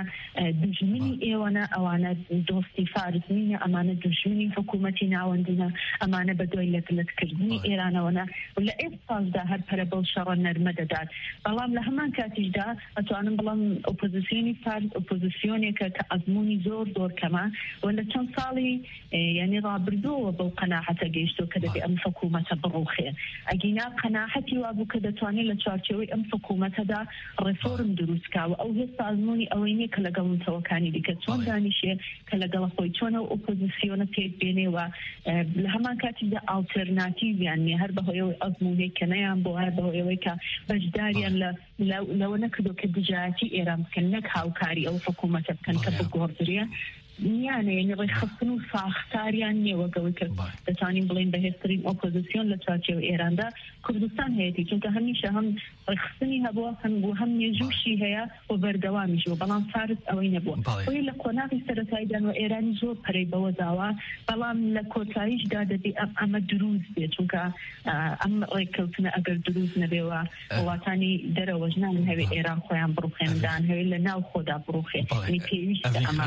دژمنی ئێوەنە ئەوانە دۆستی فارزنینە ئەمانە دژمنی حکوومەتی ناوەندینە ئەمانە بە دوای لەتلتکردنی ئێرانەوەنە لە ئێستاشدا هەر پەرە بەو شەڕە نەرمە دەدات بەڵام لە هەمان کاتیشدا ئەتوانم بڵام ئۆپۆزیسیۆنی فارز ئۆپۆزیسیۆنێکە کە ئەزمونی زۆر کەمە و لە چەند ساڵی ینی ڕابردووە بەو قەناعەتە گەیشتۆ کە دەبێ ئەم حکوومەتە بڕوخێ ئەگینا قەناعەتی وابوو کە دەتوانێت لە چوارچێوەی ئەم حکوومەتەدا ڕێفۆرم دروستکاوە ئەو هێستا ئەزمونی ئەوەی نییە کە لەگەڵ نەتەوەکانی دیکە چۆن دانیشێ کە لەگەڵ خۆی چۆنە ئۆپۆزیسیۆنە پێک بێنێەوە لە هەمان کاتیدا ئالتەرناتیڤیان نیە هەر بەهۆیەوەی ئەزمونەی کە نەیان بۆ هەر بەهۆیەوەی کە بەشداریان لەوە نەکردو کە دژایەتی ئێران بکەن نەک هاوکاری ئەو حکوومەتە بکەن کە بگۆڕدرێ نیانە ینی ڕێخستن و ساختاریان نییەوەگەوەی کرد دەتوانین بڵین بەهێزترین ئۆپۆزیسیۆن لە چوارچێوە ئێراندا کوردستان هەیەی چونکە هەمیشە هەم ڕێخستنی هەبووە هەم نێژوشی هەیە و بەردەوامیشەوە بەڵام فارس ئەوەی نەبووە خۆی لە کۆناغی سەرەتاییدان و ئێرانی زۆر پەرەی بەوە داوە بەڵام لە کۆتاییشدا دەبێ ئەمە دروست بێت چونکە ئەم ڕێککەوتنە ئەگەر دروست نەبێەوە وڵاتانی دەرەوەش نامن هەوێ ئێران خۆیان بڕوخێندان هەوێ لە ناو خۆدا بڕوخێ پێویستە ئەمە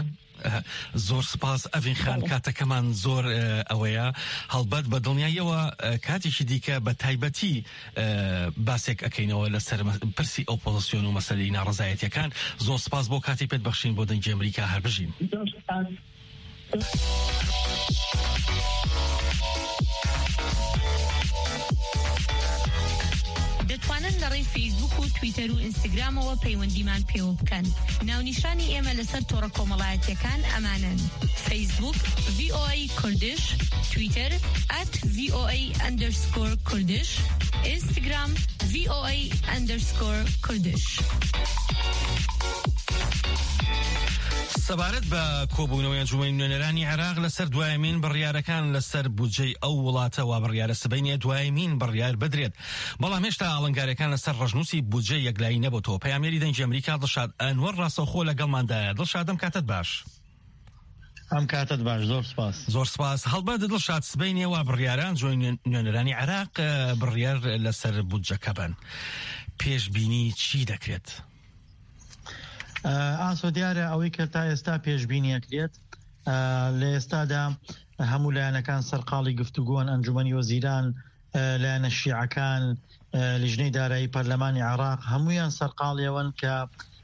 زۆر سپاس ئەڤین خان کاتەکەمان زۆر ئەوەیە هەڵبەت بە دڵنیاییەوە کاتێکی دیکە بە تایبەتی باسێک ئەەکەینەوە لەسەر پرسی ئۆپۆزیسیۆن و مەسەلەی ناڕەزایەتیەکان زۆر سپاس بۆ کاتی پێت بەخشین بۆ دەنگی ئەمریکا هەر بژین. دەتوانن لە ڕێی فەیسبوک و تویتەر و ئینستاگرامەوە پەیوەندیمان پێوە بکەن. ناونیشانی ئێمە لەسەر تۆڕە کۆمەڵایەتیەکان ئەمانن: فەیسبوک VOA کوردش، تویتەر @VOA_کوردش، ئینستاگرام VOA_کوردش. سەبارەت بە کۆبوونەوەی ئەنجومەنی نوێنەرانی عێراق لەسەر دوایمین بڕیارەکان لەسەر بودجەی ئەو وڵاتەوە بڕیارە سبەینە دوایمین بڕیار بدرێت بەڵام هێشتا ئاڵنگارەکان لەسەر ڕژنووسی بودجەی یەکلایی نەبووتەوە. پەیامێری دەنگی ئەمریکا دڵشاد ئەنوەر ڕاستەوخۆ لەگەڵماندایە. دڵشاد ئەم کاتت باش. ئەم کاتت باش. زۆر سپاس. هەڵبەت دڵشاد سبەینەوە بڕیاران جۆی نوێنەرانی عێراق بڕیار لەسەر بودجەکە بن. پێشبینی چی دەکرێت؟ ئاسۆ دیارە ئەوەی کە تا ئێستا پێشبینیەکرێت لە ئێستادا هەموو لایەنەکان سەرقاڵی گفتوگۆن ئەنجومەنی وەزیران لایەنە شیعەکان لیژنەی دارایی پەرلەمانی عێراق هەمویان سەرقاڵیەوەن کە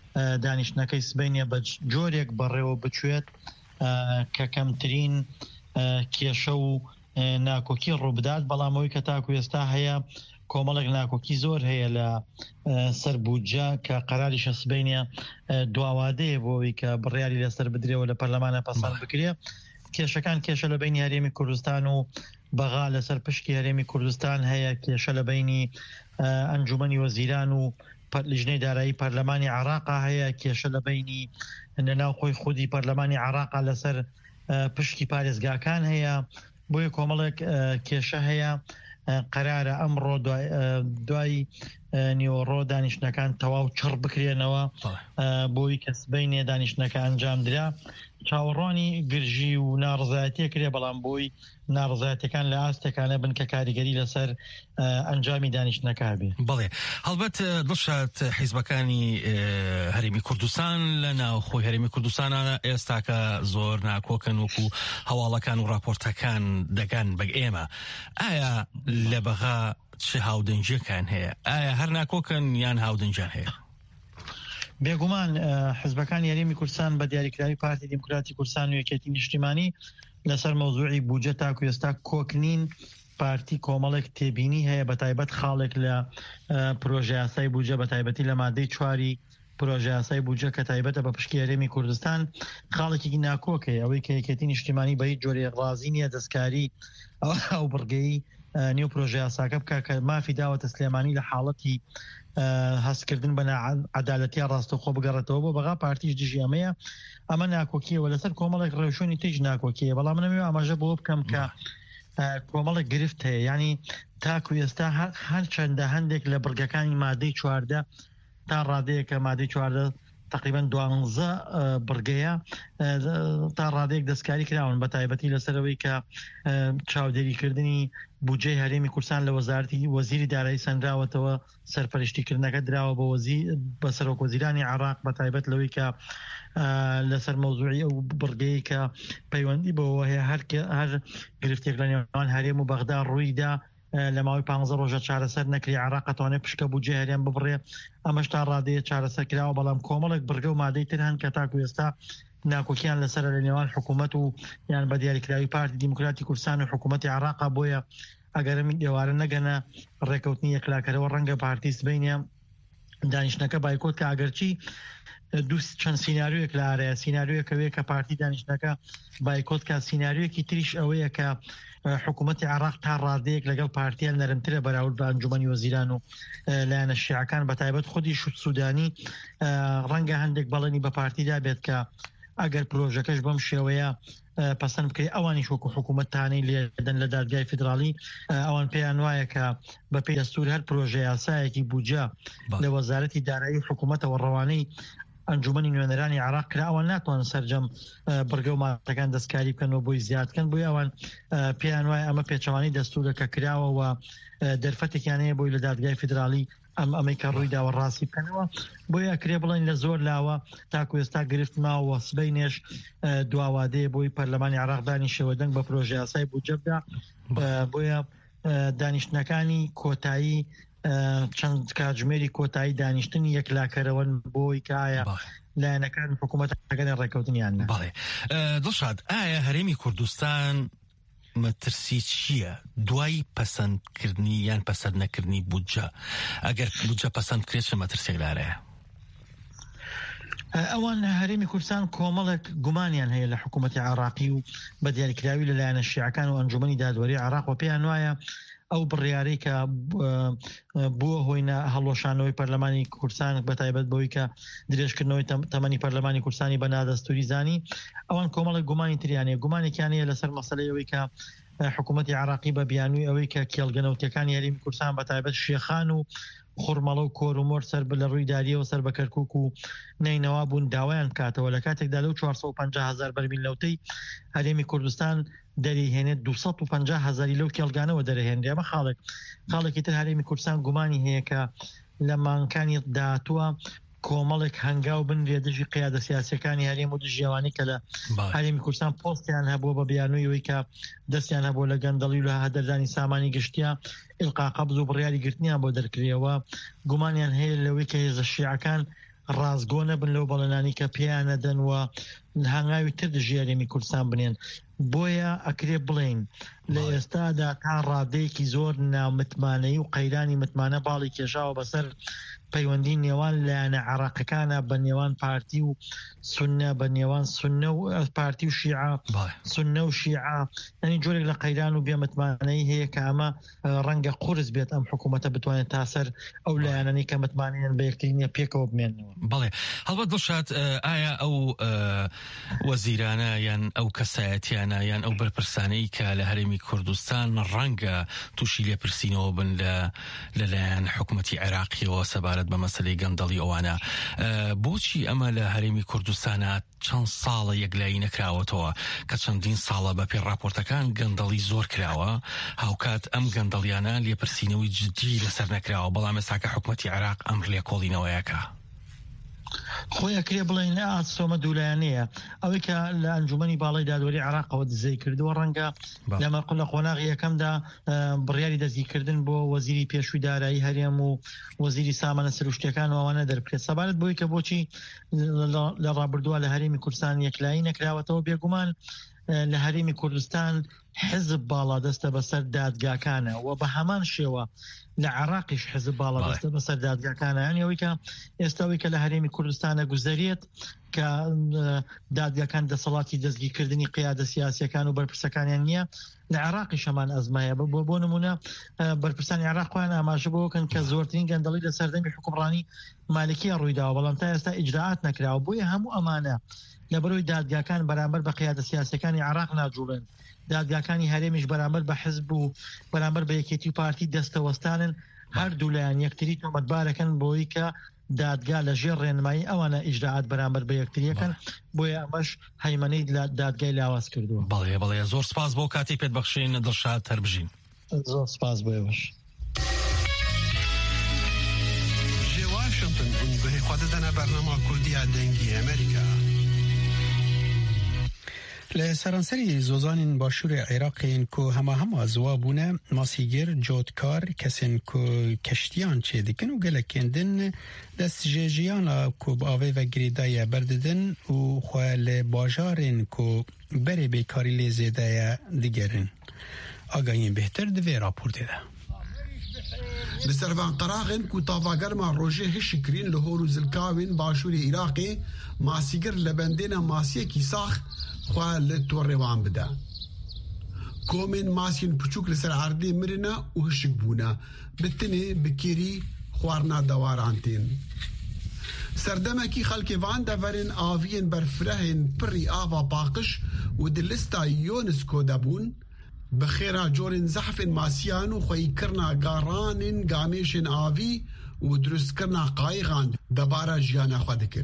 دانیشتنەکەی سبەینە بە جۆرێک بەڕێوە بچوێت کە کەمترین کێشە و ناکۆکی ڕووبدات بەڵامەوەی کە تاکو ئێستا هەیە کۆمەڵێک ناکۆکی زۆر هەیە لە سەر بودجە کە قەراری شەسبینە دواوادەیە بۆەوەی کە بڕیاری لەسەر بدرێەوە لە پەرلەمانە پەسەند بکرێ کێشەکان کێشە لە بینی هەرێمی کوردستان و بەغا لەسەر پشکی هەرێمی کوردستان هەیە کێشە لە بینی ئەنجومەنی وەزیران و لیژنەی دارایی پەرلەمانی عێراقا هەیە کێشە لە بینی ناو خۆی خودی پەرلەمانی عێراقا لەسەر پشکی پارێزگاکان هەیە بۆیە کۆمەڵێک کێشە هەیە قەرارە ئەمڕۆ دوای نیوەڕۆ دانیشتەکان تەواو چڕ بکرێنەوە بۆی کەسبینێ دانیشتەکە ئەنجام درا چاوەڕوانی گرژی و ناڕزایەتیە کرێ بەڵام بۆی ناڕزایەتەکان لە ئاستەکانە بن کە کاریگەری لەسەر ئەنجامی دانیشتەکە بێ بڵێ هەڵبەت دڵشاد حیزبەکانی هەرێمی کوردستان لە ناوخۆی هەرێمی کوردستانە ئێستاکە زۆر ناکۆکن وکو هەواڵەکان و راپۆرتەکان دەگەن بەگ ئێمە ئایا لە بەغا چه هاودنجەکان هەیە ئایا هەر ناکۆکن یان هاودنجان هەیە بێگومان حزبەکان یاریمی کوردستان بە دیاریکراوی پارتی دیموکراتی کوردستان و یەکێتی نیشتیمانی لەسەر مەوزوعی بودجە تاکو ئێستا کۆکنین پارتی کۆمەڵێک تێبینی هەیە بە تایبەت خاڵێک لە پرۆژە یاسای بودجە بە تایبەتی لە مادەی 4 پرۆژە یاسای بودجە کە تایبەتە بە پشکی هەرێمی کوردستان خاڵێکی ناکۆکەیە ئەوەی کە یەکێتی نیشتیمانی بە هیچ جۆرێ ڕازی نییە دەستکاری ئەو بڕگەی نێو پرۆژە یاساکە بکە کە مافی داوەتە سلێمانی لە حاڵەتی هەستکردن بە عەدالەتی ڕاستەوخۆ بگەڕێتەوە بۆ بەغا پارتیش دژی ئەمەیە ئەمە ناکۆکیەوە لەسەر کۆمەڵێک ڕێوشۆنی تیژ ناکۆکیە بەڵام منەوێ ئاماژە بۆ بکەم کە کۆمەڵێک گرفت هەیە ینی تاکو ئێستا هەر چەندە هەندێک لە بڕگەکانی مادەی 14 تا ڕادەیە کە مادەی 14 تقریبا 12 بڕگەیە تا ڕادەیەک دەستکاری کراون بە تایبەتی لەسەرەوەی کە چاودێریکردنی بودجەی هەرێمی کوردستان لە وەزارەتی وەزیری دارایی سەنراوەتەوە سەرپەرشتیکردنەکە دراوە بە سەرۆک وەزیرانی عێراق بە تایبەت لەوەی کە لەسەر مەوزوعی ئەو بڕگەی کە پەیوەندی بەوە هەیە هەر گرفتێک لە نێوان هەرێم و بەغدا ڕوویدا لە ماوەی 15 ڕۆژە چارەسەر نەکری عێراق ئەتوانێت پشکە بودجە هەرێم ببڕێ ئەمەش تا ڕادەیە چارەسەر کراوە بەڵام کۆمەڵێک بڕگە و مادەی تر هەن کە تاکو ئێستا ناکۆکیان لەسەر لە نێوان حکوومەت و یان بە دیاریکراوی پارتی دیموکراتی کوردستان و حکوومەتی عێراق بۆیە ئەگەرمی دێوارە نەگەنە ڕێکەوتنی یەکلاکەرەوە ڕەنگە پارتی سبەینە دانیشتەکە بایکۆت کە ئەگەرچی چەند سیناریۆیەک لە ئارەیە سیناریۆیەکەوەیە کە پارتی دانیشتەکە بایکۆت کە سیناریۆیەکی تریش ئەوەیە کە حکوومەتی عێراق تا ڕادەیەک لەگەڵ پارتیان نەرمترە بەراورد بە ئەنجومەنی وەزیران و لایەنە شیعەکان بە تایبەت خودی سوودانی ڕەنگە هەندێک بەڵێنی بە پارتیدا بێت کە ئەگەر پرۆژەکەش بەم شێوەیە پەسەند بکەی ئەوانیش وەکو حکوومەتتانەی لێدەن لە دادگای فیدراڵی ئەوان پێیان وایە کە بە پێی دەستور هەر پرۆژە یاسایەکی بودجە لە وەزارەتی دارایی حکوومەتەوە ڕەوانەی ئەنجومەنی نوێنەرانی عێراق کرا ئەوان ناتوانن سەرجەم بڕگە و مادەکان دەستکاری بکەنەوە بۆی زیادکەن بۆی ئەوان پێیان وایە ئەمە پێچەوانی دەستورەکە کراوەوە دەرفەتێکیان هەیە بۆی لە دادگای فیدراڵی ئەمریکا ڕوویداوە ڕاستی بکەنەوە بۆیە کرێ بڵێن لە زۆر لاوە تاکو ئێستا گرفت ماوە سبەینێش دواوادەیە بۆی پەرلەمانی عێراق دانیشەوە دەنگ بە پرۆژە یاسای بودجە بدا بۆیە دانیشتنەکانی کۆتایی چەند کاتژمێری کۆتایی دانیشتنی یەکلاکەرەوەن بۆی کایە لایەنەکان حکوومەت ئەگەن ڕێکەوتنیان بەڵێ دڵشاد ئایا هەرێمی کوردستان مەترسی چییە دوای پەسەندکردنی یان پەسەند نەکردنی بودجە ئەگەر بودجە پەسەند کرێت چه مەترسێک لارەیە ئەوان هەرێمی کوردستان کۆمەڵێک گومانیان هەیە لە حکوومەتی عێراقی و بە دیاریکراوی لەلایەنە شیعەکان و ئەنجومەنی دادوەری عێراق و پێیان وایە ئەو بڕیارەی کە بووە هۆی هەڵۆشانەوەی پەرلەمانی کوردستان بە تایبەت بەوەی کە درێژکردنەوەی تەمەنی پەرلەمانی کوردستانی بە نادەستوری زانی ئەوان کۆمەڵێک گومانی تریانەیە گومانێکیانەیە لەسەر مەسەلەی ئەوەی کە حکوومەتی عێراقی بە بیانووی ئەوەی کە کێڵگەنەوتەکانی هەرێمی کوردستان بە تایبەت شێخان و خوڕمەڵە و کۆرومۆر سەر لە ڕووی داریەوە سەر بە کەرکووک و نینەوا بوون داوایان کاتەوە لە کاتێکدا لەو 450,000 بەرمیل لەوتەی هەرێمی کوردستان دەریهێنێت 250,000 لەو کێڵگانەوە دەرەهێنرێ ئەمە خاڵێکی تر هەرێمی کوردستان گومانی هەیە کە لە مانگەکانی داهاتووە کۆمەڵێک هەنگاو بنرێ دژی قیادە سیاسیەکانی هەرێم و دژیێوانی کە لە هەرێمی کوردستان پۆستیان هەبووە بە بیانوویەوەی کە دەستیان هەبووە لە گەندەڵی و لە هەدەردانی سامانی گشتیا ئیلقا قەبز و بڕیاری گرتنیان بۆ دەرکرێەوە گومانیان هەیە لەوەی کە هێزە شیعەکان ڕازگۆ نەبن لەو بەڵێنانی کە پێیان نەدەن و هەنگاوی تر دژی هەرێمی کوردستان بنێن بۆیە ئەکرێ بڵێن لە ئێستادا تا ڕادەیەکی زۆر ناومتمانەی و قەیرانی متمانە باڵی کێشاوە بەسەر پەیوەندی نێوان لایەنە عێراقیەکانە بە نێوان پارتی و سونە بە نێوان سونە و پارتی و شیعە سونە و شیعە یعنی جۆرێک لە قەیران و بێمتمانەی هەیە کە ئەمە ڕەنگە قورس بێت ئەم حکوومەتە بتوانێت تاسەر ئەو لایەنەی کە متمانیان بە یەکتری نیە پێکەوە بمێنەوە. بەڵێ هەڵبەت دڵشاد ئایا ئەو وەزیرانە یان ئەو کەسایەتیانە یان ئەو بەرپرسانەی کە لە هەرێمی کوردستان ڕەنگە تووشی لێپرسینەوە بن لەلایەن حکوومەتی عێراقیەوە سەبارەت بە مەسەلەی گەندەڵی ئەوانە بۆچی ئەمە لە هەرێمی کوردستانە چەند ساڵە یەکلایی نەکراوەتەوە کە چەندین ساڵە بە پێی راپۆرتەکان گەندەڵی زۆر کراوە هاوکات ئەم گەندەڵیانە لێپرسینەوەی جدی لەسەر نەکراوە بەڵام ئێستاکە حکوومەتی عێراق ئەمر لێکۆڵینەوەیەکە خۆی ئەکرێ بڵێن سۆمە دوولایەنەیە ئەوەی کە لە ئەنجومەنی باڵای دادوەری عێراقەوە دزەی کردووە ڕەنگە لە قۆناغی یەکەمدا بڕیاری دەستگیرکردن بۆ وەزیری پێشووی دارایی هەرێم و وەزیری سامانە سروشتیەکان ئەوانە دەربکرێت سەبارەت بۆی کە بۆچی لە ڕابردووە لە هەرێمی کوردستان یەکلایی نەکراوەتەوە بێگومان لە هەرێمی کوردستان حزب باڵا دەستە بەسەر دادگاکانە و بە هەمان شێوە لە عێراقیش حزب باڵا دەستە بەسەر دادگاکانە یانەوەی کە ئێستاوی کە لە هەرێمی کوردستانە گوزەرێت کە دادگاکان دەسەڵاتی دەستگیرکردنی قیادە سیاسیەکان و بەرپرسەکانیان نییە لە عێراقی شەمان ئەزمایە بۆ نمونە بەرپرسانی عێراقیان ئاماژە بۆکەن کە زۆرترین گەندەڵی لە سەردەمی حکومڕانی مالکیە ڕوویداوە بەڵام تا ئێستا ئیجراعات نەکراوە بۆیە هەموو ئەمانە لەبەرەوەی دادگاکان بەرامبەر بە قیادە سیاسیەکانی عێراق ناجوڵن دادگاکانی هەرێمیش بەرامبەر بە حزب و بەرامبەر بە یەکێتی و پارتی دەستەوەستانن هەردوو لایەن یەکتری تۆمەتبارەکەن بۆی کە دادگا لە ژێر ڕێنمایی ئەوانە ئیجراعات بەرامبەر بە یەکتریەکەن بۆیە ئەمەش هەیمەنەی دادگای لاواز کردووە. بەڵێ زۆر سپاس بۆ کاتی پێت بەخشین دڵشاد هەربژین. زۆر سپاس بۆیەوەش. واشنطن بنگوهی خود دەنا بەرنامە کوردیە دەنگی ئەمریکا. لە سەرانسەری زۆزانین باشووری عێراقین کو هەما زوابوونە ماسیگر جۆتکار کەسین کو کەشتیان چێ دکن و گەلەکێندن دەست ژێژیانە کو بەئاوێ ڤەگریدایە بەردەدن و خوا لە باژارین کو بەرێ بێکاری لێ زێدایە دیگەرن ئاگاهین بهتر دوێ راپۆرتێدا. Li servan qeraxên ku tavagerma rojê hişikirin li hor û zilkawên başûrê Iraqê masîgir li bendêna masiyekî sax xwe li torê wan bide. Komên masiyên piçûk li ser erdê mirine û hişik bûne bi tinê bi kêrî xwarina dewaran tên. Serdemekî xelkê van deverên aviyên berfirehên pirî ava paqij û di lista UNESCO de bûn bi xêra corên zehfên masiyan û xweyîkirina garanên gamêşên avî û durustkirina qayîxan debara jiyana xwe dikir.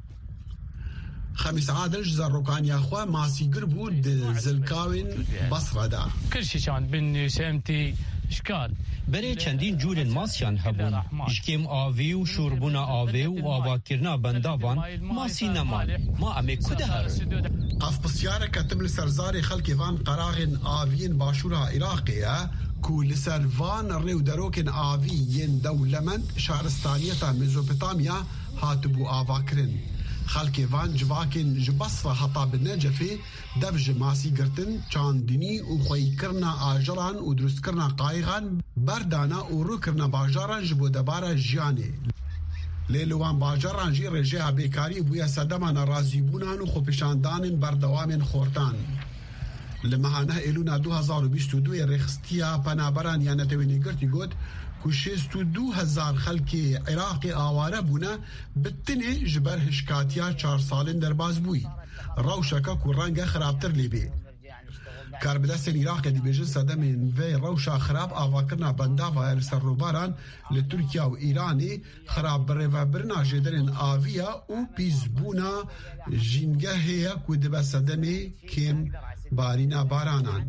Xemîs Adil ji zarokaniya xwe masîgir bû di zilkawên Basra de. Kirşîşan bin nûsemtî şikal. Berê çendîn curên masyan hebûn. Ji kêm avê û şorbûna avê û avakirina bendavan masî neman. Ma em ê ku diherin? Qefpisyareke tim li ser zarê xelkê van qeraxên aviyên başûra Iraqê ye ku li ser van rêwderokên avî yên dewlemend şaristaniyeta Mezopotamya hatibû avakirin. Xelkê van civakên ji Basra heta bi Necefê dev ji masî girtin, çandinî û xweyîkirina ajeran û durustkirina qayîxan berdana û rûkirina bajaran ji bo debara jiyanê. Lê li wan bajaran jî rêjeya bêkarî bûye sedema nerazîbûnan û xwepêşandanên berdewamên xortan. Li meha neh Êlûna 2022 rêxistiya penaberan ya Netewên Girtî got ku 62,000 xelkê Iraqê aware bûne bi tinê ji ber hişkatiya 4 salên derbas bûyî. Rewşeka ku renge xirabtir lêbê. Karbidestên Iraqê dibêjin sedemên vê rewşa xirab avakirina bendava li ser rûbaran li Tirkiye û Îranê xirab birêvebirina jêderên aviya û pîzbûna jîngehê ye ku dibe sedemê kêm barîna baranan.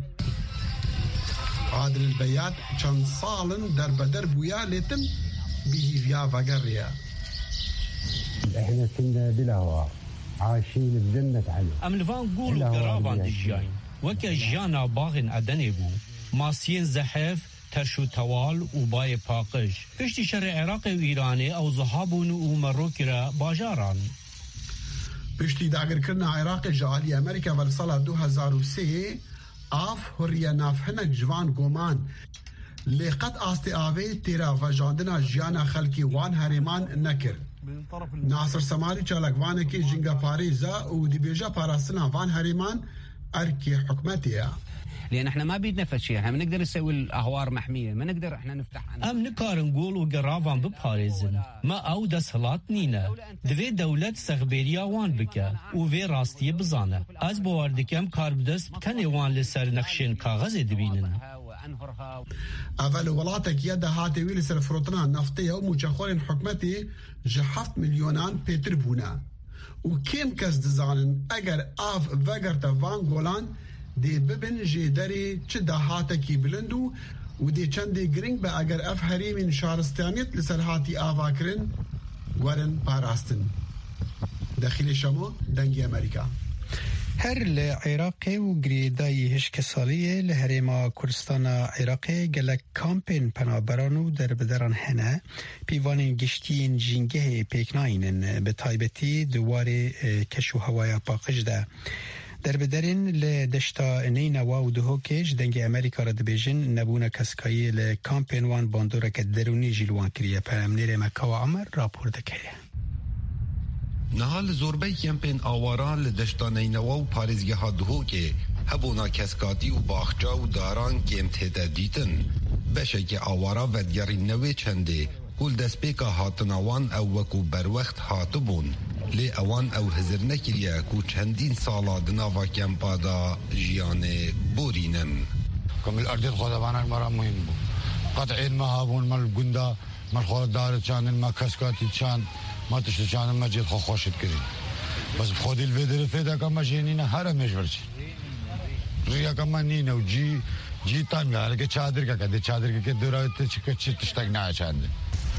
Adil Beyat çend salin derbeder bûye lê tim bihîviya vegerê. احنا كنا بلاوا عايشين بجنة علي. ام لفان قولوا قرابان دجاين وكا جانا باغن عدني بو ماسين زحف ترشو توال و باي باقش پشتی شر عراق و ایرانی او زهابون و مروکرا باجاران. پشتی داگرکردنا عێراق جعالی ئەمریکا بە ساڵا 2003 ئاف هوڕیە نافهەنەک جوان گۆمان لێ قەت ئاستی ئاوێ تێرا ڤەژاندنا ژیانە خەڵکی وان هەرێمان نەکرد. ناصر سەماری چالاکوانێکی ژینگە پارێزە و دیبێژە پاراستنا وان هەرێمان ئەرکی حکومەتیە. لان احنا ما بيدنا فشي، احنا بنقدر نسوي الاهوار محميه، ما نقدر احنا نفتح ام نكار نقول وقرافان بباريزن ما او دسهلات نينا دوي دولت سغبيريا وان بك وفي راستي بزانه از بواردكم كاربدس بتني وان لسر نقشين كاغذ دبينن. اول ولاتك يد هاتي ويل سر فروتنا نفطيه ومجخورين حكمتي جحفت مليونان بيتر بونا وكيم كس دزانن اگر اف وگر وان گولان دی ببن جدری چه دهاتکی بلندو و دی چندی گرینگ به اگر اف حریم شهرستانیت لسر هاتی آوا کرن ورن پاراستن. داخل شما دنگی امریکا هر لعراقي وغريداي هشكسالية لهريما كردستان عراقي جلك كامبين پنابرانو در بدران هنه بيوانين گشتين جنگه پیکناینن بتایبتی دوار کشو هوایا پاقش ده در بدرین لدشتا نینوا و دهوکش دنگ امریکا را دبیجن نبونه کسکایی لکامپین وان باندورا که درونی جلوان کریه پرمنیر مکه و عمر راپور دکه. نهال زوربه کمپین آواران لدشتا نینوا و پارزگه ها دهوکه هبونا کسکاتی و باخچا و داران کم تیده دیتن بشه که آوارا ودگری نوی چنده کل دسپیکا هاتناوان او وکو بروخت هاتبون لی اوان او هزر نکریه کو چندین سالا دناوا کمپا دا جیان بورینن کمیل اردید خودبانش مرا مهم بود قطعین ما هابون مال گندا مال خود دارت چاندن ما کسکاتی چاند ما تشت چاندن مجید خود خوشت کریم بس خودی الویدر فیدا که ما جینینه هرمش ورچی ریا که ما نینه و جی تان گاره که چادر که کده چادر که دورایت چی تشتک نه چانده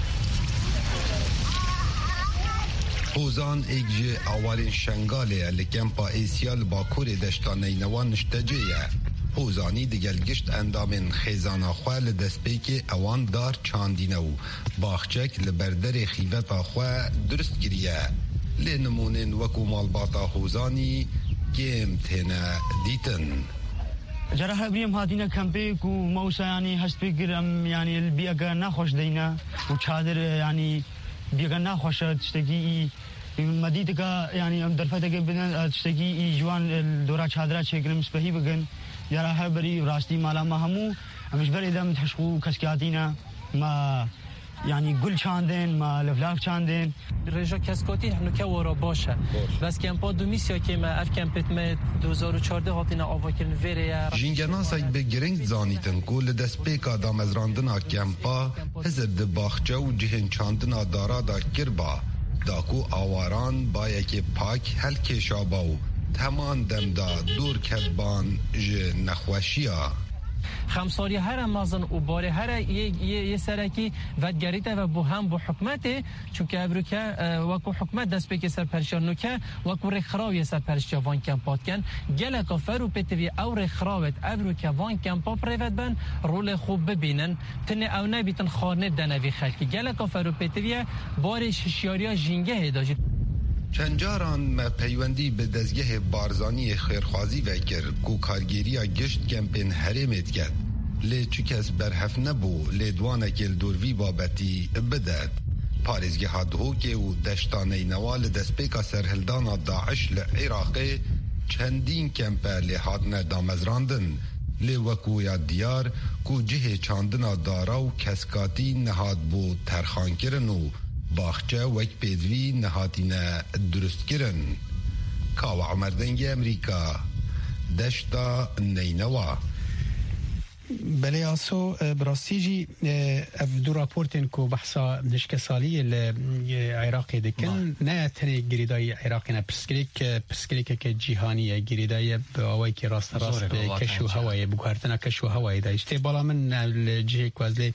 حوزان ایگجی اولین شنگاله لکمپا ایسیال باکور دشتان نینوان نشتجیه حوزانی دیگل گشت اندامین خیزانا خواه لدسپیک اوان دار چاندینو باخچک لبردر خیوتا خواه درست گریه لنمونین وکو مالباتا حوزانی گیم تینه دیتن جراح بریم هاتینا کمپیک و موسا یعنی هست بگیرم یعنی البیگا نخوش دینا و چادر یعنی بیگا نخوش تشتگی مدید که یعنی ام درفته که بدن تشتگی جوان دورا چادر چگرم سپهی بگن جراح بری راستی مالا ما همو امش بری دم تشخو کسکاتینا ما یعنی گل چاندن ما لفلاف چاندن رجا کسکاتی هنو که ورا باشه بس کمپا دومیسیا که ما اف کمپت ما 2014 هاتینا آوا کردن ویره جینگنا سایت به گرنگ زانیتن کول دسپیکا دامزراندنا کمپا هزر د باخچه و جهن چاندنا دارا دا کربا داکو آواران با یکی پاک هل کشاباو تمان دم دا دور کدبان ج نخوشیا خمساری هر مازن و باره هر یه سرکی ودگریته و بو هم بو حکمته چون که ابروکه وکو حکمت دست به که سرپرشان نوکه وکو رخراوی سرپرشان وان کمپات کن گله کافر و پتوی او رخراوت ابروکه وان کمپا پریوت بن رول خوب ببینن تنه او نبیتن خانه دنوی خلکی گله کافر و پتوی بار ششیاریا جینگه هداجید چنجاران ما پیوندی به دزگه بارزانی خیرخوازی وکر کو کارگیریا گشت کمپین حریمت کرد لی چکس برحف نبو لی دوانکل دوروی بابتی بدد پارزگه هدهوکه و دشتانه نوال دسپیکا سرهلدانا داعش لعراقی چندین کمپه لی حادنه دامزراندن لی وکویا دیار کو جه چاندنا دارا و کسکاتی نهاد بو ترخان کرنو باخچه وک پیدوی نهاتینه درست کرن کاو عمر دنگ امریکا دشتا نینوا بله آسو براستیجی اف دو راپورتین کو بحثا نشکسالی العراقی دکن نه تنه گریدای عراقی نه پرسکریک که جیهانیه گریدای به آوائی که راست به کشو هوایی بگوهرتنا کشو هوایی داشته بالا من الجهه کوازلی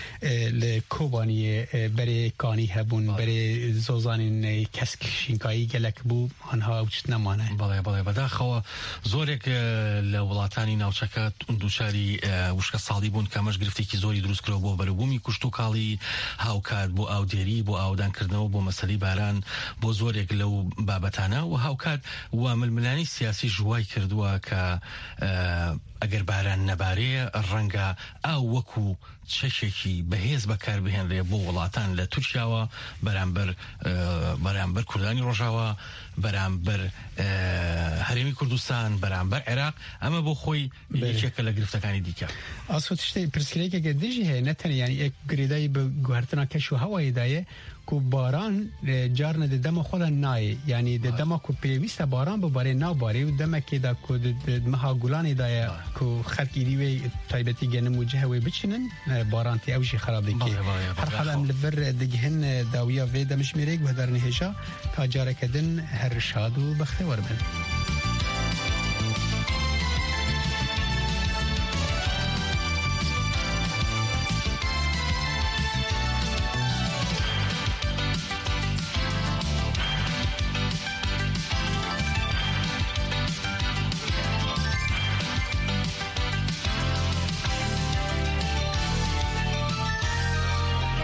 لکوبانی بری کانی هبون بری زوزانین کسک شینکایی گلک بو آنها اوچت نمانه بله بده خواه زورک لولاتانی نوچکت اندوشاری وشکە ساڵی بوون کەمەش گرفتێکی زۆری دروستکرەوە بۆ بەرەبوومی کوشت و کاڵی هاوکات بۆ ئاودێری بۆ ئاودانکردنەوە بۆ مەسەلەی باران بۆ زۆرێک لەو بابەتانە و هاوکات و ململانی سیاسی ژوای کردووە کە ئەگەر باران نەبارەیە ڕەنگە ئاو وەکو چەشێکی بەهێز بەکاربهێنرێ بۆ وڵاتان لە تورکیاوە بەرامبەر کوردانی ڕۆژاوە بەرامبەر هەرێمی کوردستان بەرامبەر عێراق ئەمە بۆ خۆی یەکێکە لە گرفتەکانی دیکە ئاسۆ تشتەی پرسکرێکێکە دژی هەیە نەتەنە ینی گرێدایی بە گوهرتنا کەش و هەوایدایە کو باران جارنە دەمە خۆدا نایە ینی دەمە کو پێویستە باران ببارێ ناوبارێ و دەمەکێدا کو مەها گولانێدایە کو خەرکی وێ تایبەتی گەنم و جەهەوەی بچنن بارانتی ئەوژی خراپێکی هەرحەڵام لەبەر دەگەهن داویە وێ دەمژمێرێک بەدەرنهێژا تا جارەکەدن هەر شاد و بەختەوەربن